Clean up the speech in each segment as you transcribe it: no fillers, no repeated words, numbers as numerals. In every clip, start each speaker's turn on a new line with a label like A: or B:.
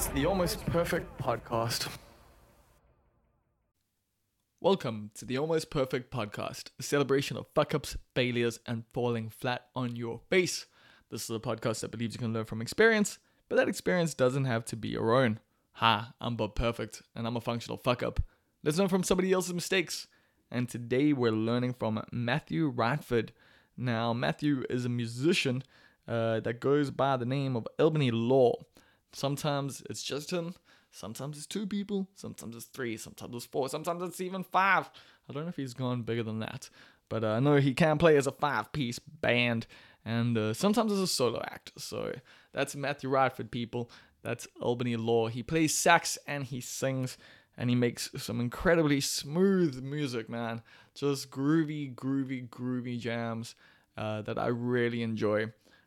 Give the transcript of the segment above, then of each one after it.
A: It's the Almost Perfect Podcast. Welcome to the Almost Perfect Podcast, a celebration of fuck-ups, failures, and falling flat on your face. This is a podcast that believes you can learn from experience, but that experience doesn't have to be your own. Hi, I'm Bob Perfect, and I'm a functional fuck-up. Let's learn from somebody else's mistakes. And today we're learning from Matthew Radford. Now, Matthew is a musician that goes by the name of Albany Law. Sometimes it's just him, sometimes it's two people, sometimes it's three, sometimes it's four, sometimes it's even five. I don't know if he's gone bigger than that, but I know he can play as a 5-piece band, and sometimes as a solo act. So that's Matthew Radford, people. That's Albany Law. He plays sax and he sings, and he makes some incredibly smooth music, man. Just groovy jams that I really enjoy.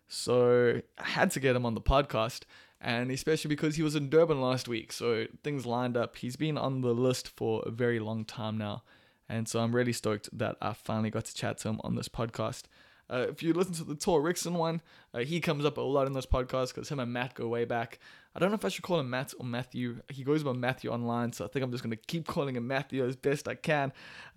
A: So I had to get him on the podcast, and especially because he was in Durban last week, so things lined up. He's been on the list for a very long time now, and so I'm really stoked that I finally got to chat to him on this podcast. If you listen to the Tor Rickson one, he comes up a lot in this podcast because him and Matt go way back. I don't know if I should call him Matt or Matthew. He goes by Matthew online, so I think I'm just going to keep calling him Matthew as best I can.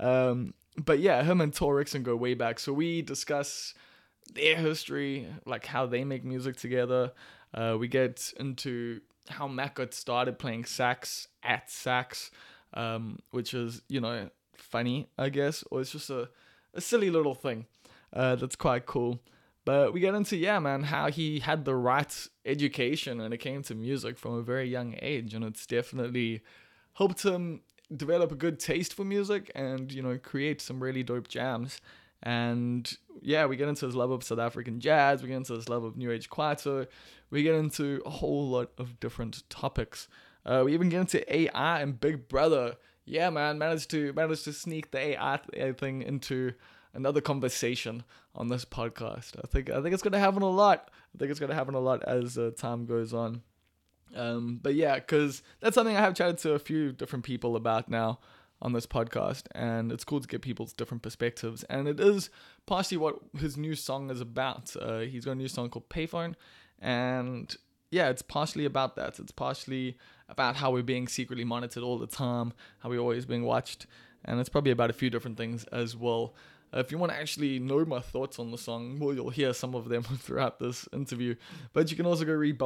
A: But yeah, him and Tor Rickson go way back, so we discuss their history, like how they make music together. We get into how Matt got started playing sax at Sax, which is, funny, I guess, or it's just a silly little thing that's quite cool. But we get into, how he had the right education when it came to music from a very young age, and it's definitely helped him develop a good taste for music and, create some really dope jams. And yeah, we get into his love of South African jazz, we get into his love of New Age Kwaito, we get into a whole lot of different topics. We even get into AI and Big Brother. Yeah, man, managed to sneak the AI thing into another conversation on this podcast. I think it's gonna happen a lot. As time goes on. But yeah, because that's something I have chatted to a few different people about now on this podcast, and it's cool to get people's different perspectives, and it is partially what his new song is about. He's got a new song called Payphone, and yeah, it's partially about that. It's partially about how we're being secretly monitored all the time, how we're always being watched, and it's probably about a few different things as well. If you want to actually know my thoughts on the song, well, you'll hear some of them throughout this interview, but you can also go read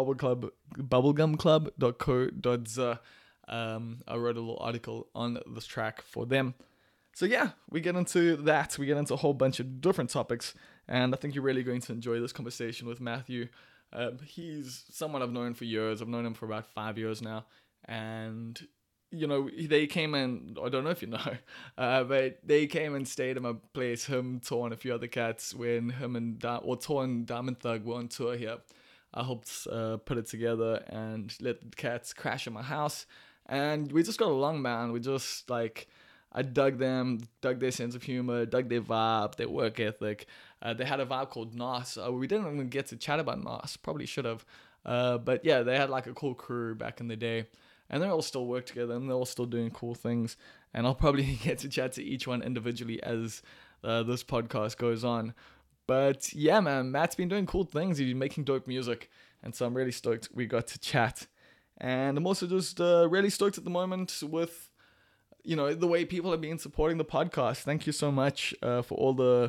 A: bubblegumclub.co.za. I wrote a little article on this track for them. So yeah, we get into that. We get into a whole bunch of different topics, and I think you're really going to enjoy this conversation with Matthew. He's someone I've known for years. I've known him for about 5 years now, and they came in, I don't know if you know, but they came and stayed at my place, him, Tor, and a few other cats, when him and Tor and Diamond Thug were on tour here. I helped put it together and let the cats crash at my house. And we just got along, man. We just, I dug them, dug their sense of humor, dug their vibe, their work ethic. They had a vibe called Nas. We didn't even get to chat about Nas. Probably should have. But yeah, they had a cool crew back in the day. And they all still work together, and they're all still doing cool things. And I'll probably get to chat to each one individually as this podcast goes on. But yeah, man, Matt's been doing cool things. He's been making dope music. And so I'm really stoked we got to chat. And I'm also just really stoked at the moment with, the way people have been supporting the podcast. Thank you so much for all the,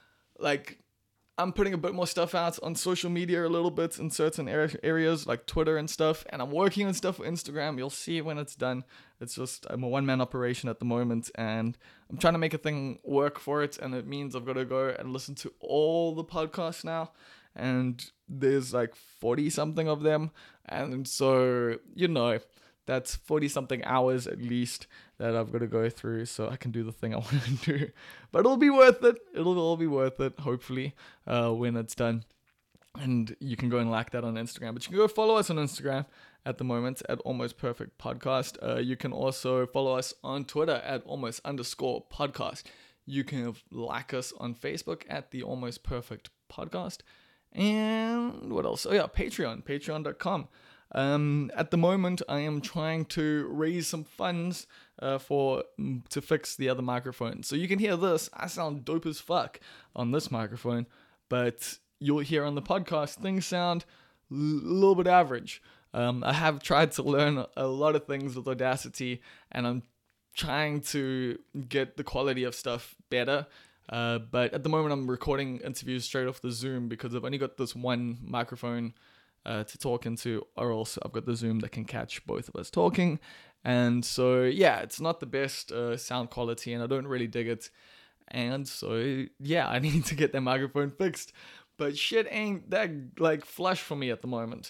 A: I'm putting a bit more stuff out on social media a little bit in certain areas like Twitter and stuff. And I'm working on stuff for Instagram. You'll see it when it's done. It's just, I'm a one-man operation at the moment. And I'm trying to make a thing work for it. And it means I've got to go and listen to all the podcasts now. And there's 40 something of them, and so that's 40 something hours at least that I've got to go through so I can do the thing I want to do. But it'll be worth it. It'll all be worth it, hopefully, when it's done. And you can go and like that on Instagram, but you can go follow us on Instagram at the moment at Almost Perfect Podcast. You can also follow us on Twitter at almost_podcast. You can like us on Facebook at the Almost Perfect Podcast. And what else? Oh yeah, patreon.com. At the moment, I am trying to raise some funds to fix the other microphone. So you can hear this. I sound dope as fuck on this microphone, but you'll hear on the podcast things sound a little bit average. I have tried to learn a lot of things with Audacity, and I'm trying to get the quality of stuff better. But at the moment, I'm recording interviews straight off the Zoom because I've only got this one microphone to talk into, or else I've got the Zoom that can catch both of us talking. And so, yeah, it's not the best sound quality, and I don't really dig it. And so, yeah, I need to get that microphone fixed. But shit ain't that, like, flush for me at the moment.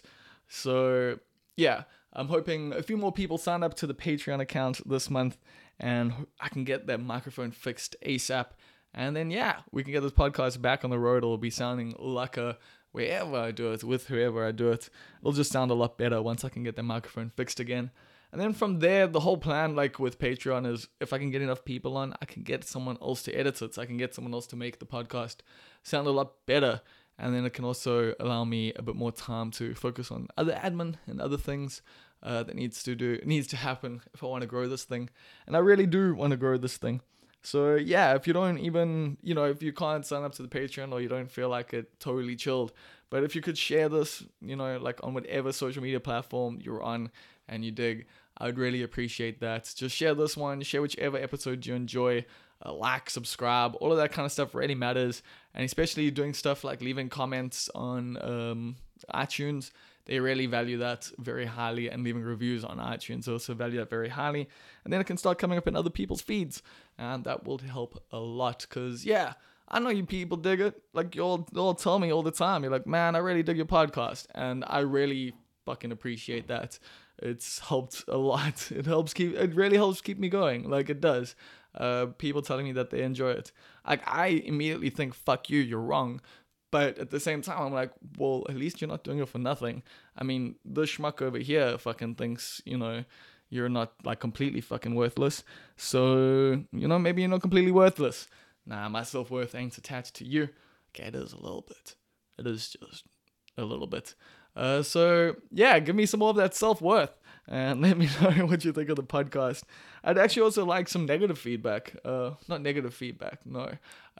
A: So, yeah, I'm hoping a few more people sign up to the Patreon account this month, and I can get that microphone fixed ASAP. And then, yeah, we can get this podcast back on the road. It'll be sounding like wherever I do it, with whoever I do it. It'll just sound a lot better once I can get the microphone fixed again. And then from there, the whole plan, like with Patreon, is if I can get enough people on, I can get someone else to edit it. So I can get someone else to make the podcast sound a lot better. And then it can also allow me a bit more time to focus on other admin and other things that needs to happen if I want to grow this thing. And I really do want to grow this thing. So yeah, if you don't even, if you can't sign up to the Patreon or you don't feel like it, totally chilled. But if you could share this, like on whatever social media platform you're on and you dig, I would really appreciate that. Just share this one, share whichever episode you enjoy, like, subscribe, all of that kind of stuff really matters. And especially doing stuff like leaving comments on iTunes. They really value that very highly, and leaving reviews on iTunes also value that very highly. And then it can start coming up in other people's feeds, and that will help a lot. Because, yeah, I know you people dig it. Like, you'll tell me all the time. You're like, man, I really dig your podcast. And I really fucking appreciate that. It's helped a lot. It really helps keep me going. Like, it does. People telling me that they enjoy it. Like, I immediately think, fuck you, you're wrong. But at the same time, I'm like, well, at least you're not doing it for nothing. I mean, the schmuck over here fucking thinks, you're not, like, completely fucking worthless. So, maybe you're not completely worthless. Nah, my self-worth ain't attached to you. Okay, it is a little bit. It is just a little bit. So, yeah, give me some more of that self-worth. And let me know what you think of the podcast. I'd actually also like some negative feedback. Not negative feedback, no.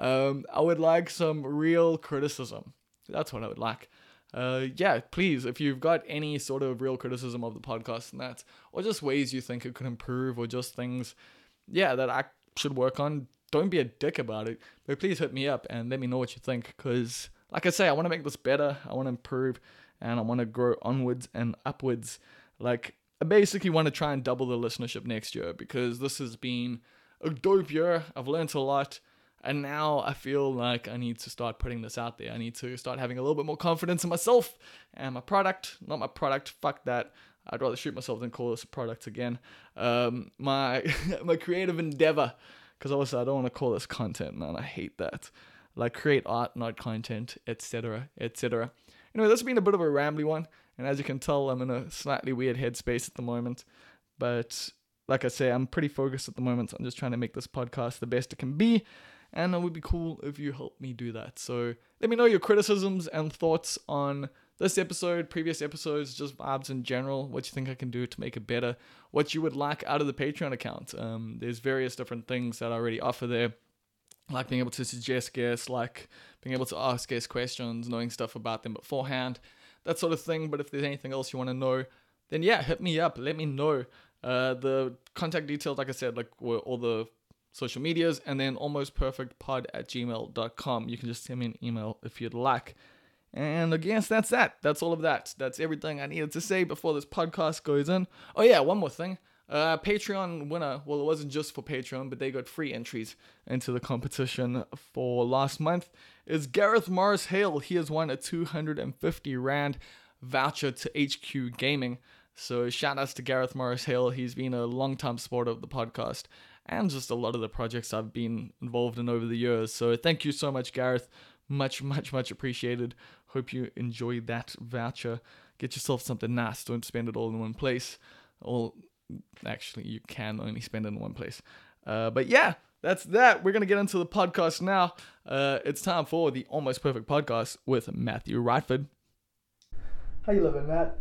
A: I would like some real criticism. That's what I would like. Yeah, please, if you've got any sort of real criticism of the podcast and that, or just ways you think it could improve, or just things, that I should work on, don't be a dick about it. But please hit me up and let me know what you think. Because, like I say, I want to make this better. I want to improve. And I want to grow onwards and upwards. Like, I basically want to try and double the listenership next year, because this has been a dope year. I've learned a lot, and now I feel like I need to start putting this out there. I need to start having a little bit more confidence in myself and my product. Not my product, fuck that. I'd rather shoot myself than call this a product again. My creative endeavor, because obviously I don't want to call this content, man. I hate that. Like, create art, not content, etc., etc. Anyway, this has been a bit of a rambly one. And as you can tell, I'm in a slightly weird headspace at the moment. But like I say, I'm pretty focused at the moment. So I'm just trying to make this podcast the best it can be. And it would be cool if you help me do that. So let me know your criticisms and thoughts on this episode, previous episodes, just vibes in general. What you think I can do to make it better. What you would like out of the Patreon account. There's various different things that I already offer there. Like being able to suggest guests, like being able to ask guest questions, knowing stuff about them beforehand, that sort of thing. But if there's anything else you want to know, then yeah, hit me up. Let me know. The contact details, like I said, like were all the social medias, and then almostperfectpod@gmail.com. You can just send me an email if you'd like. And I guess that's that. That's all of that. That's everything I needed to say before this podcast goes in. Oh yeah, one more thing. Patreon winner, well, it wasn't just for Patreon, but they got free entries into the competition for last month, is Gareth Morris Hale. He has won a 250 Rand voucher to HQ Gaming. So shout outs to Gareth Morris Hale. He's been a long time supporter of the podcast and just a lot of the projects I've been involved in over the years. So thank you so much, Gareth. Much, much, much appreciated. Hope you enjoyed that voucher. Get yourself something nice. Don't spend it all in one place. Actually, you can only spend it in one place. But yeah, that's that. We're going to get into the podcast now. It's time for the Almost Perfect Podcast with Matthew Rightford. How you living, Matt?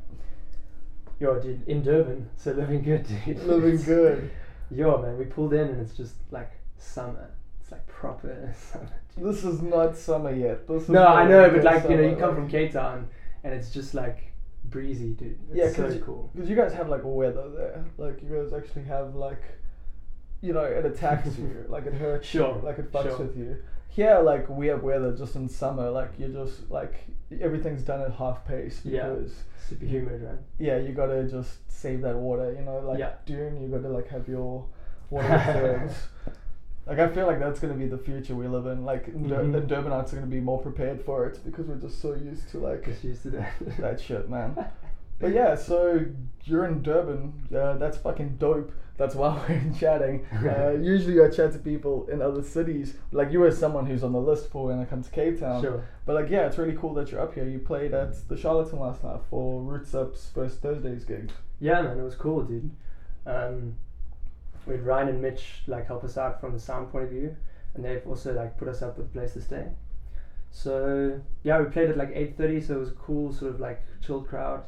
B: Yo, dude, in Durban, so living good, dude.
A: Living good.
B: Yo, man, we pulled in and it's just like summer. It's like proper summer. Dude.
A: This is not summer yet.
B: No, I know, but like, summer. You come from Cape Town and it's just like breezy, dude.
A: Yeah,
B: It's so
A: 'cause
B: cool.
A: Because you guys have like weather there. Like you guys actually have like, you know, it attacks you. Like it hurts
B: Sure,
A: you. Like it fucks
B: sure.
A: with you. Here, like we have weather just in summer. Like you're just like everything's done at half pace
B: Yeah.
A: because
B: Super humid, right?
A: yeah, you gotta just save that water. You know, like
B: Yeah.
A: Dune, you gotta like have your water reserves. Like I feel like that's gonna be the future we live in. Like the Durbanites are gonna be more prepared for it because we're just so used to like
B: Just used to that.
A: that shit, man. But yeah, so you're in Durban. That's fucking dope. That's why we're chatting. Usually I chat to people in other cities. Like you were someone who's on the list for when I come to Cape Town.
B: Sure.
A: But like yeah, it's really cool that you're up here. You played at the Charlatan last night for Roots Up's first Thursdays gig.
B: Yeah, man, it was cool, dude. We had Ryan and Mitch like help us out from the sound point of view, and they've also like put us up with a place to stay. So yeah, we played at like 8:30, so it was a cool sort of like chilled crowd.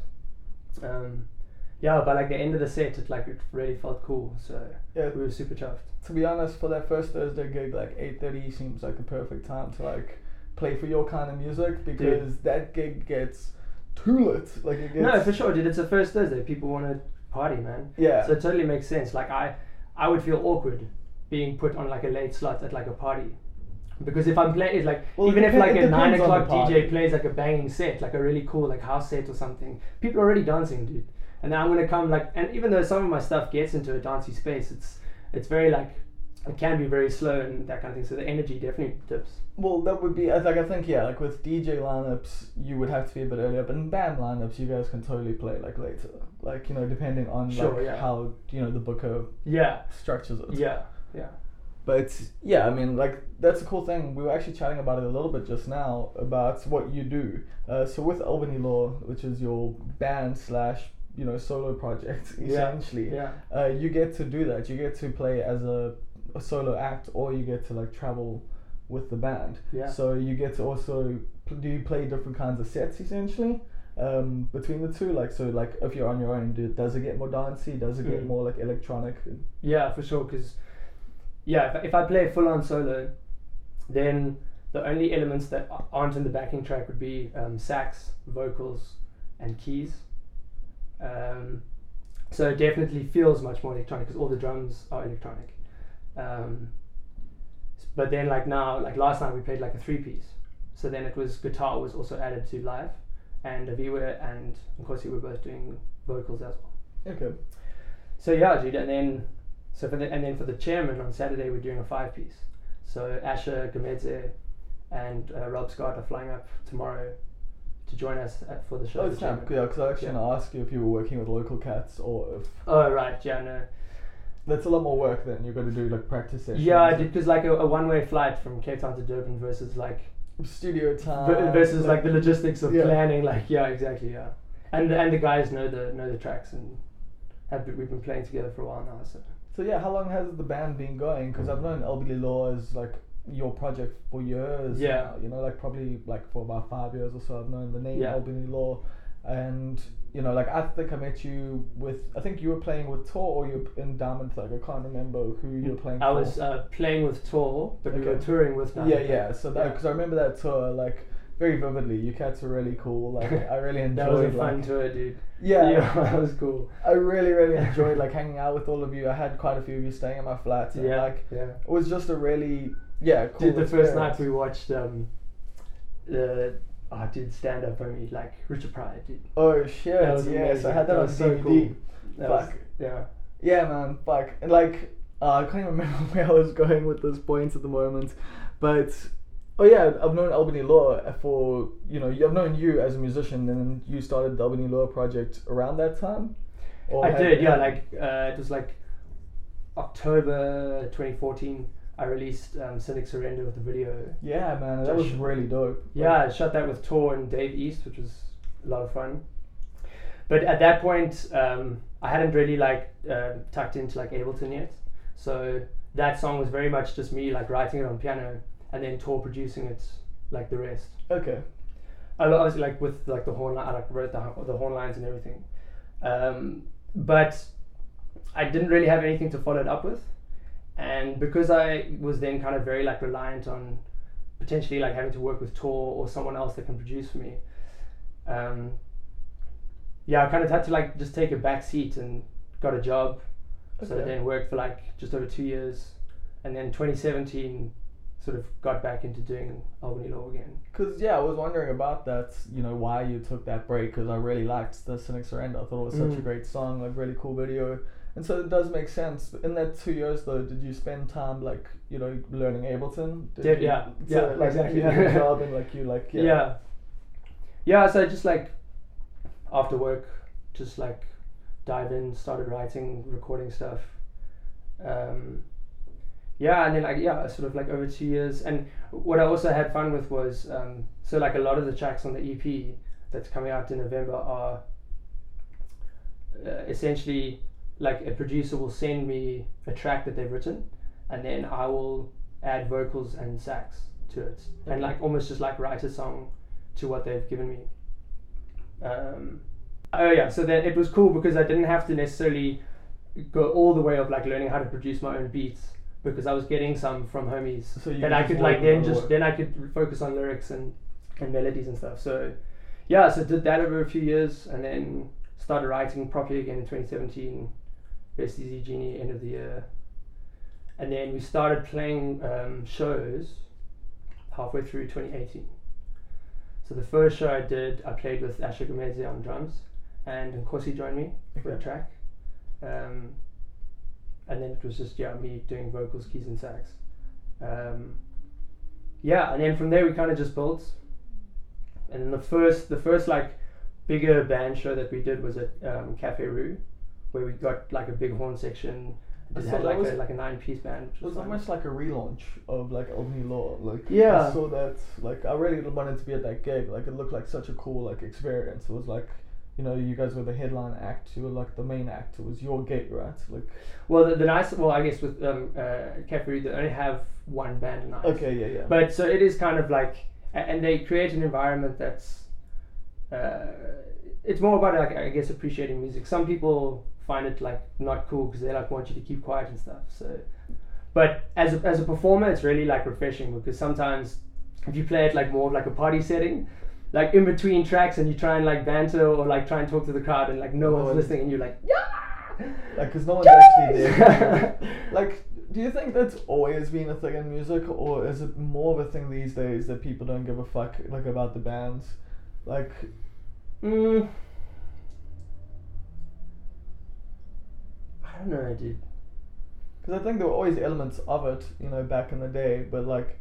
B: Yeah, by like the end of the set, it really felt cool. So
A: Yeah.
B: we were super chuffed.
A: To be honest, for that first Thursday gig, like 8:30 seems like the perfect time to like play for your kind of music because that gig gets too lit. Like it gets.
B: No, for sure, dude. It's the first Thursday. People want to party, man.
A: Yeah.
B: So it totally makes sense. Like I would feel awkward being put on like a late slot at like a party. Because if I'm playing, like,
A: Well,
B: even if like
A: it
B: a 9
A: depends on the
B: o'clock
A: party.
B: DJ plays like a banging set, like a really cool like house set or something, people are already dancing, dude. And then I'm gonna come like, and even though some of my stuff gets into a dancey space, it's very like, it can be very slow and that kind of thing. So the energy definitely dips.
A: Well, that would be like I think yeah, like with DJ lineups you would have to be a bit earlier, but in band lineups you guys can totally play like later, like you know depending on
B: Sure,
A: like
B: yeah.
A: how you know the booker
B: Yeah,
A: structures it.
B: yeah.
A: But yeah, I mean like that's a cool thing. We were actually chatting about it a little bit just now about what you do. So with Albany Law, which is your band / you know solo project essentially,
B: Yeah.
A: you get to do that. You get to play as a solo act, or you get to like travel with the band.
B: Yeah.
A: So you get to also do you play different kinds of sets essentially between the two? Like so, like if you're on your own, does it get more dancey? Does it get more like electronic?
B: Yeah, for sure. Because yeah, if I play full on solo, then the only elements that aren't in the backing track would be sax, vocals, and keys. So it definitely feels much more electronic because all the drums are electronic. But then like now, like last night we played like a 3-piece. So then it was guitar was also added to live, and Aviwa and Nkosi were both doing vocals as well.
A: Okay.
B: So yeah, dude, and then for the chairman on Saturday we're doing a 5-piece. So Asher Gamedze and Rob Scott are flying up tomorrow to join us for the show.
A: Oh,
B: the
A: it's not
B: chairman.
A: yeah, because I was actually gonna ask you if you were working with local cats or if
B: Oh right, yeah, no.
A: that's a lot more work then. You've got to do like practice sessions.
B: Yeah, I did because like a one-way flight from Cape Town to Durban versus like
A: studio time
B: versus like the logistics of
A: yeah.
B: planning. Like yeah, exactly, yeah. And the guys know the tracks and we've been playing together for a while now.
A: So yeah, how long has the band been going? Because I've known Albany Law as like your project for years.
B: Yeah.
A: Now, you know, like probably like for about 5 years or so. I've known the name
B: Yeah.
A: Albany Law, and you know, like I think I met you with. I think you were playing with Tor, or you were in Diamond Thug. I can't remember who you were playing.
B: I
A: for.
B: was playing with Tor, but we were
A: Okay.
B: touring with.
A: Yeah. So that because I remember that tour like very vividly. You cats were really cool. Like I really enjoyed.
B: That was a fun
A: like,
B: tour, dude.
A: yeah.
B: That was cool.
A: I really enjoyed like hanging out with all of you. I had quite a few of you staying at my flat. And, like
B: yeah.
A: it was just a really cool.
B: Dude, the first night
A: experience.
B: we watched dude, stand up for me, like Richard Pryor, dude.
A: Oh shit!
B: That was
A: Yes,
B: amazing.
A: I had that
B: That
A: on
B: was so
A: DVD.
B: cool. That was-
A: Fuck.
B: yeah.
A: Yeah, man. Fuck. And like I can't even remember where I was going with this point at the moment, but oh yeah, I've known Albany Law for I've known you as a musician, and then you started the Albany Law project around that time. Or
B: I
A: had-
B: did, yeah. Like it was like October 2014. I released Cynic Surrender with the video.
A: Yeah, man, that was really dope.
B: Yeah, I shot that with Tor and Dave East, which was a lot of fun. But at that point, I hadn't really tucked into like Ableton yet, so that song was very much just me like writing it on piano and then Tor producing it like the rest.
A: Okay.
B: I was like with like the horn, I like wrote the horn lines and everything, but I didn't really have anything to follow it up with, and because I was then kind of very like reliant on potentially like having to work with Tor or someone else that can produce for me, yeah, I kind of had to like just take a back seat and got a job. So
A: Okay.
B: then worked for like just over 2 years, and then 2017 sort of got back into doing Albany Law again.
A: Because, yeah, I was wondering about that, you know, why you took that break, because I really liked the Cynic Surrender. I thought it was such a great song, like, really cool video. And so it does make sense. In that 2 years, though, did you spend time, like, you know, learning Ableton?
B: Did you, yeah,
A: like,
B: exactly.
A: You did a job and, like, you, like,
B: Yeah, so just, like, after work, just, like, dive in, started writing, recording stuff. Yeah, and then like sort of like over 2 years. And what I also had fun with was so like a lot of the tracks on the EP that's coming out in November are essentially like a producer will send me a track that they've written, and then I will add vocals and sax to it, and like almost just like write a song to what they've given me. So then it was cool because I didn't have to necessarily go all the way of like learning how to produce my own beats, because I was getting some from homies
A: So you
B: that I could like then I could focus on lyrics and melodies and stuff. So yeah, so did that over a few years, and then started writing properly again in 2017. Best Easy Genie, end of the year, and then we started playing shows halfway through 2018. So the first show I did, I played with Asher Gomezi on drums, and Nkosi joined me for a track. And then it was just me doing vocals, keys and sax. And then from there we kind of just built. And then the first like bigger band show that we did was at Cafe Rue, where we got like a big horn section. It had like a 9-piece band.
A: It was almost like a relaunch of like Albany Law. Like
B: yeah,
A: I saw that. Like I really wanted to be at that gig. Like it looked like such a cool like experience. It was like, you know, you guys were the headline act. You were like the main act. It was your gig, right? Like.
B: Well, I guess with Cafe Rue, they only have one band a night.
A: Okay, yeah.
B: But so it is kind of like, and they create an environment that's, it's more about like I guess appreciating music. Some people find it like not cool because they like want you to keep quiet and stuff. So, but as a performer, it's really like refreshing, because sometimes if you play it like more of like a party setting, like in between tracks, and you try and like banter or like try and talk to the crowd, and like no one's listening, and you're like, yeah,
A: like because no one's actually there. Like, do you think that's always been a thing in music, or is it more of a thing these days that people don't give a fuck like about the bands? Like,
B: I don't know, dude.
A: Because I think there were always elements of it, you know, back in the day, but like,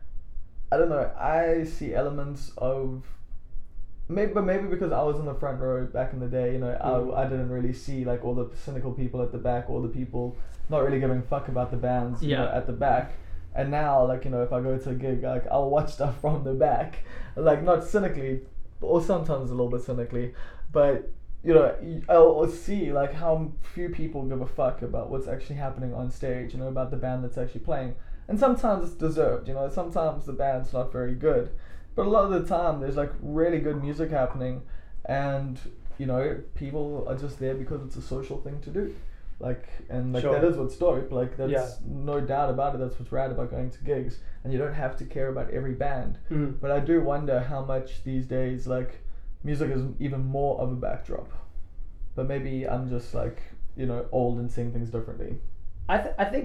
A: I don't know, I see elements of maybe because I was in the front row back in the day, you know, I didn't really see like all the cynical people at the back, all the people not really giving a fuck about the bands, you know, at the back. And now, like, you know, if I go to a gig, like, I'll watch stuff from the back, like, not cynically, or sometimes a little bit cynically, but, you know, I'll see, like, how few people give a fuck about what's actually happening on stage, you know, about the band that's actually playing. And sometimes it's deserved, you know, sometimes the band's not very good. But a lot of the time, there's, like, really good music happening, and, you know, people are just there because it's a social thing to do. Like, and, like, that is what's dope. Like, that's no doubt about it. That's what's rad about going to gigs. And you don't have to care about every band. But I do wonder how much these days, like, music is even more of a backdrop. But maybe I'm just, like, you know, old and seeing things differently.
B: I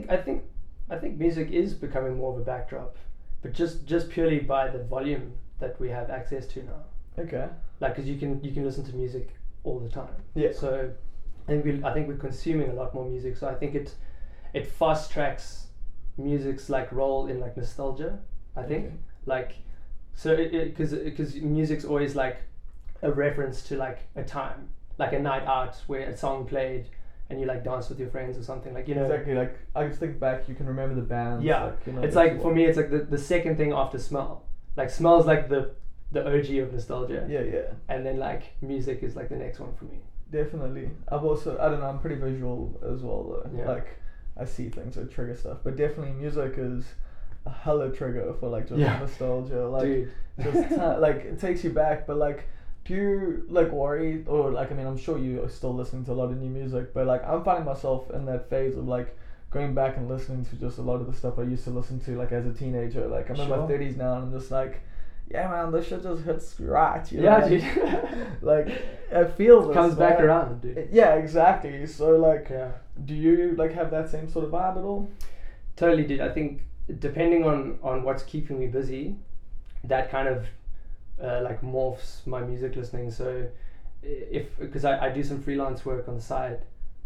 B: think music is becoming more of a backdrop, but just purely by the volume that we have access to now.
A: Okay.
B: Like, because you can listen to music all the time.
A: Yeah.
B: So I think we're consuming a lot more music. So I think it fast tracks music's like role in like nostalgia. I think like so because music's always like a reference to like a time, like a night out where a song played and you like dance with your friends or something, like, you know.
A: Exactly. Like, I just think back, you can remember the bands.
B: Yeah.
A: Like, you know,
B: it's like, for me, it's like the second thing after Smell. Like, Smell's like the OG of nostalgia.
A: Yeah.
B: And then like music is like the next one for me.
A: Definitely. I've also, I don't know, I'm pretty visual as well though.
B: Yeah.
A: Like, I see things that trigger stuff, but definitely music is a hella trigger for like just nostalgia. Like,
B: dude.
A: just like it takes you back. But like, do you like worry, or like, I mean, I'm sure you are still listening to a lot of new music, but like, I'm finding myself in that phase of like going back and listening to just a lot of the stuff I used to listen to like as a teenager. Like, I'm in my 30s now, and I'm just like, yeah, man, this shit just hits right. You know?
B: Yeah, dude.
A: Like, I feel this.
B: Comes back
A: man.
B: around, dude.
A: Yeah, exactly. So, like,
B: Yeah.
A: do you, like, have that same sort of vibe at all?
B: Totally, dude. I think depending on what's keeping me busy, that kind of like morphs my music listening. So because I do some freelance work on the side,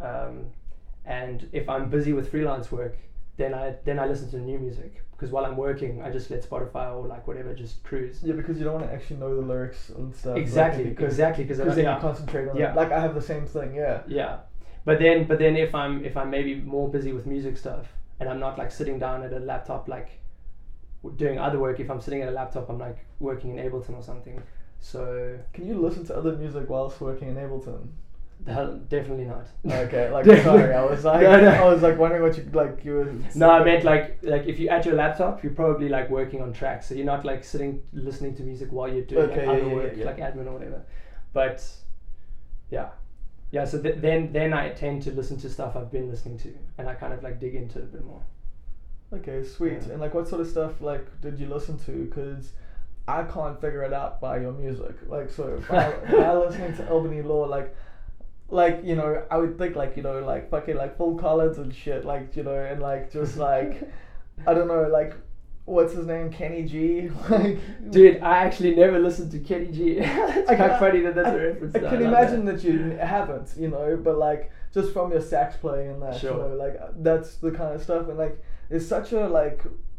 B: and if I'm busy with freelance work, then I listen to new music, because while I'm working I just let Spotify or like whatever just cruise.
A: Yeah, because you don't want to actually know the lyrics and stuff.
B: Exactly,
A: like,
B: because
A: then you concentrate on it. Like, I have the same thing. Yeah.
B: But then if I'm maybe more busy with music stuff and I'm not like sitting down at a laptop like doing other work, if I'm sitting at a laptop I'm like working in Ableton or something. So
A: can you listen to other music whilst working in Ableton?
B: Definitely not.
A: Okay, like sorry, I was like
B: No.
A: I was like wondering what you were.
B: No, I meant like if you're at your laptop, you're probably like working on tracks, so you're not like sitting listening to music while you're doing other work like admin or whatever. But yeah. So then I tend to listen to stuff I've been listening to, and I kind of like dig into it a bit more.
A: Okay, sweet. Yeah. And like, what sort of stuff like did you listen to? Because I can't figure it out by your music. Like, so by listening to Albany Law, like, you know, I would think like, you know, like fucking like Phil Collins and shit, like, you know, and like just like I don't know, like what's his name, Kenny G. Like,
B: dude, I actually never listened to Kenny G. It's quite funny that's a reference.
A: I can imagine that you haven't, you know, but like just from your sax playing and that,
B: sure.
A: You know, like that's the kind of stuff, and like it's such a like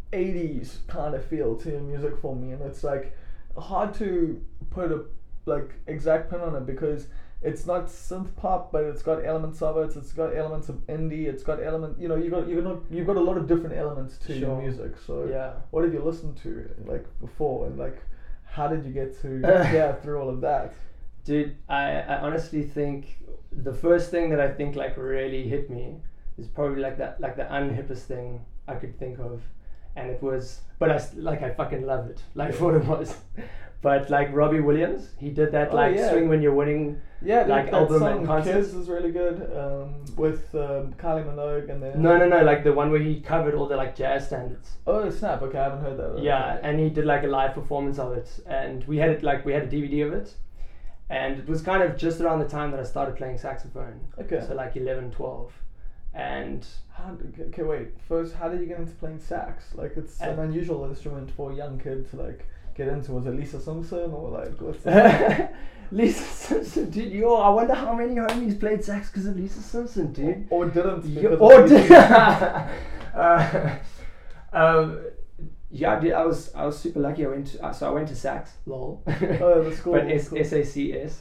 A: 80s kind of feel to your music for me, and it's like hard to put a like exact pin on it, because it's not synth pop, but it's got elements of it. It's got elements of indie. It's got elements. You know, you've got a lot of different elements to your music. So
B: yeah.
A: What have you listened to like before, and like how did you get to through all of that?
B: Dude, I honestly think the first thing that I think like really hit me is probably like the unhippest thing I could think of, and it was, but I fucking love it, like what it was. But like Robbie Williams, he did that Swing When You're Winning, like album and concerts.
A: Kids is really good, with Kylie Minogue and then.
B: No, like the one where he covered all the like jazz standards.
A: Oh snap! Okay, I haven't heard that.
B: Yeah, and he did like a live performance of it, and we had a DVD of it, and it was kind of just around the time that I started playing saxophone. Okay. So like 11, 12, and.
A: Wait. First, how did you get into playing sax? Like, it's an unusual instrument for a young kid to like get into. Was it Lisa Simpson or like what's that?
B: Lisa Simpson, dude. I wonder how many homies played sax because of Lisa Simpson, dude.
A: Or didn't.
B: Yeah, dude. I was super lucky. I went to sax. Lol.
A: Oh, the school.
B: But SACS.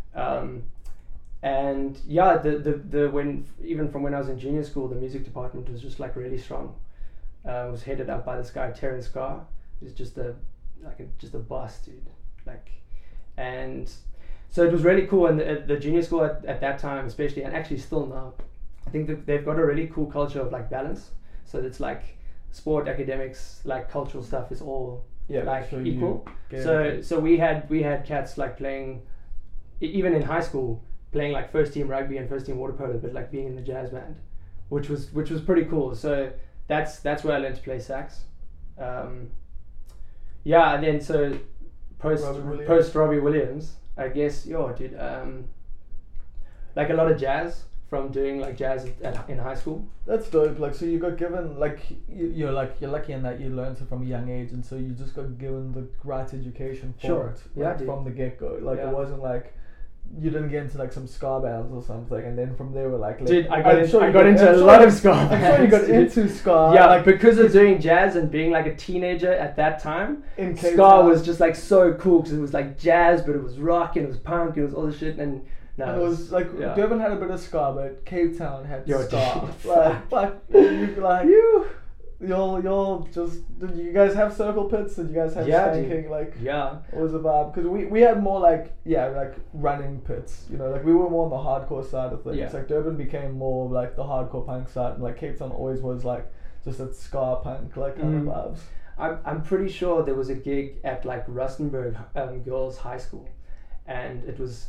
B: And yeah, the when even from when I was in junior school, the music department was just like really strong. It was headed up by this guy Terrence Carr. He's just a boss, dude. Like, and so it was really cool. And the junior school at that time, especially, and actually still now, I think that they've got a really cool culture of like balance. So it's like sport, academics, like cultural stuff is all like equal. So we had cats like playing, even in high school, playing like first team rugby and first team water polo, but like being in the jazz band, which was pretty cool. So that's where I learned to play sax. And then so post Robbie Williams, I guess, dude, like a lot of jazz from doing like jazz in high school.
A: That's dope. Like, so you got given like you're lucky in that you learned it from a young age, and so you just got given the right education for it, like, from the get go. Like it wasn't like you didn't get into like some ska bands or something, and then from there we're like
B: dude, I got into a lot of ska bands.
A: I'm sure you got into ska.
B: Yeah, like because of doing jazz and being like a teenager at that time, ska was just like so cool because it was like jazz, but it was rock and it was punk and it was all this shit. And
A: it was like Durban had a bit of ska, but Cape Town had ska. Like y'all just, did you guys have circle pits? Did you guys have skanking? Like, it was a vibe, because we had more like running pits, you know, like we were more on the hardcore side of things. Like Durban became more like the hardcore punk side, and like Cape Town always was like just a ska punk like kind of vibes.
B: I'm pretty sure there was a gig at like Rustenburg Girls High School, and it was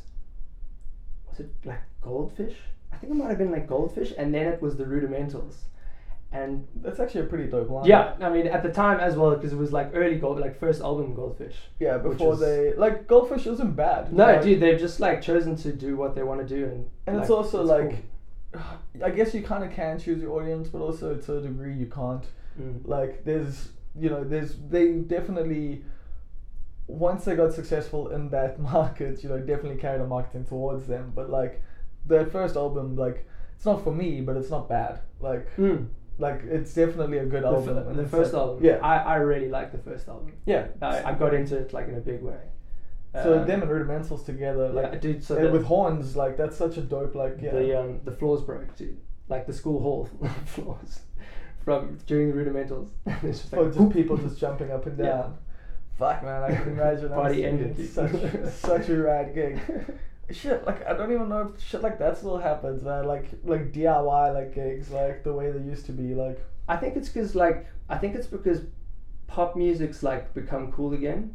B: it like Goldfish? I think it might have been like Goldfish, and then it was the Rudimentals. And
A: That's actually a pretty dope line.
B: yeah, I mean at the time as well, because it was like early like first album Goldfish.
A: Yeah,
B: which
A: before
B: is-
A: they like Goldfish isn't bad.
B: No,
A: like,
B: dude, they've just like chosen to do what they want to do,
A: and
B: like,
A: it's also
B: it's
A: like, I guess you kind of can choose your audience, but also to a degree you can't.
B: cool.
A: Like they definitely, once they got successful in that market, definitely carried the marketing towards them. But like their first album, like it's not for me, but it's not bad. Like it's definitely a good album. And
B: The
A: it's
B: first
A: like-
B: album,
A: Yeah.
B: I really like the first album.
A: Yeah.
B: I got into it like in a big way.
A: So them and Rudimentals together, like
B: yeah, dude, so
A: and
B: the,
A: with horns, like that's such a dope, like
B: the floors broke, dude. Like the school hall floors from during the Rudimentals. It's just like
A: Oh, just people just jumping up and down.
B: Yeah.
A: Fuck man, I can imagine.
B: Party
A: Honestly,
B: ended,
A: it's
B: dude.
A: such a rad gig. Shit, like I don't even know if shit like that still happens, man. Like DIY like gigs, like the way they used to be, like.
B: I think it's because pop music's like become cool again.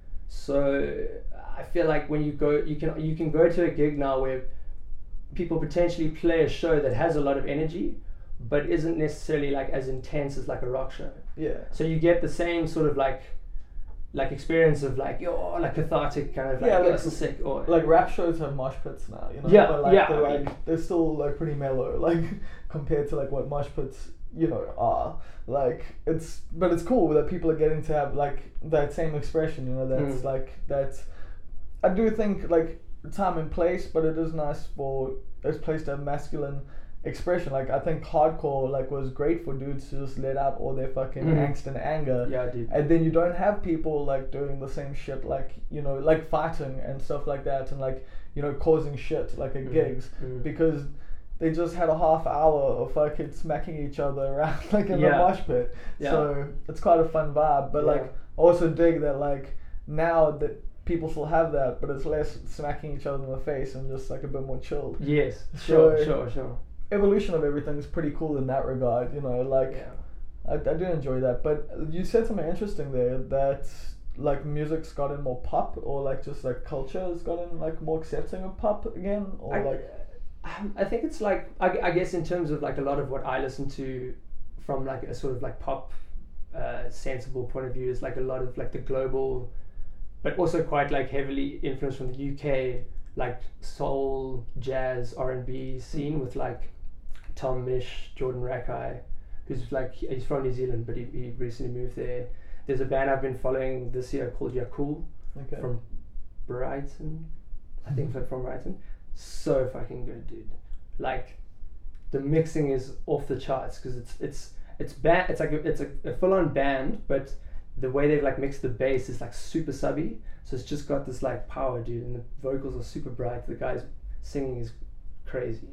B: So I feel like when you can go to a gig now where people potentially play a show that has a lot of energy, but isn't necessarily like as intense as like a rock show.
A: Yeah.
B: So you get the same sort of like experience of like like cathartic kind of like
A: Yeah, like-
B: this is sick or
A: Like rap shows have mosh pits now,
B: Yeah,
A: But like
B: yeah,
A: they're
B: I mean-
A: they're still like pretty mellow, like compared to like what mosh pits, are. Like it's cool that people are getting to have like that same expression, that's like that's I do think like time and place, but it is nice for this place to have masculine expression. Like I think hardcore like was great for dudes to just let out all their fucking angst and anger.
B: yeah, dude.
A: And then you don't have people like doing the same shit, like like fighting and stuff like that, and like causing shit like at gigs because they just had a half hour of fucking smacking each other around like in the
B: Yeah.
A: mosh pit.
B: Yeah.
A: So it's quite a fun vibe. But like I also dig that like now that people still have that, but it's less smacking each other in the face and just like a bit more chilled.
B: Yes,
A: So-
B: sure.
A: Evolution of everything is pretty cool in that regard, like.
B: Yeah.
A: I do enjoy that, but you said something interesting there that like music's gotten more pop, or like just like culture has gotten like more accepting of pop again, or
B: I think it's like I guess in terms of like a lot of what I listen to from like a sort of like pop sensible point of view is like a lot of like the global, but also quite like heavily influenced from the UK like soul, jazz, R&B scene with like Tom Misch, Jordan Rakei, who's like he's from New Zealand but he recently moved there. There's a band I've been following this year called Yakul
A: okay.
B: from Brighton, I think from Brighton. So fucking good, dude. Like the mixing is off the charts because it's band. It's like it's a full on band, but the way they've like mixed the bass is like super subby. So it's just got this like power, dude, and the vocals are super bright. The guy's singing is crazy.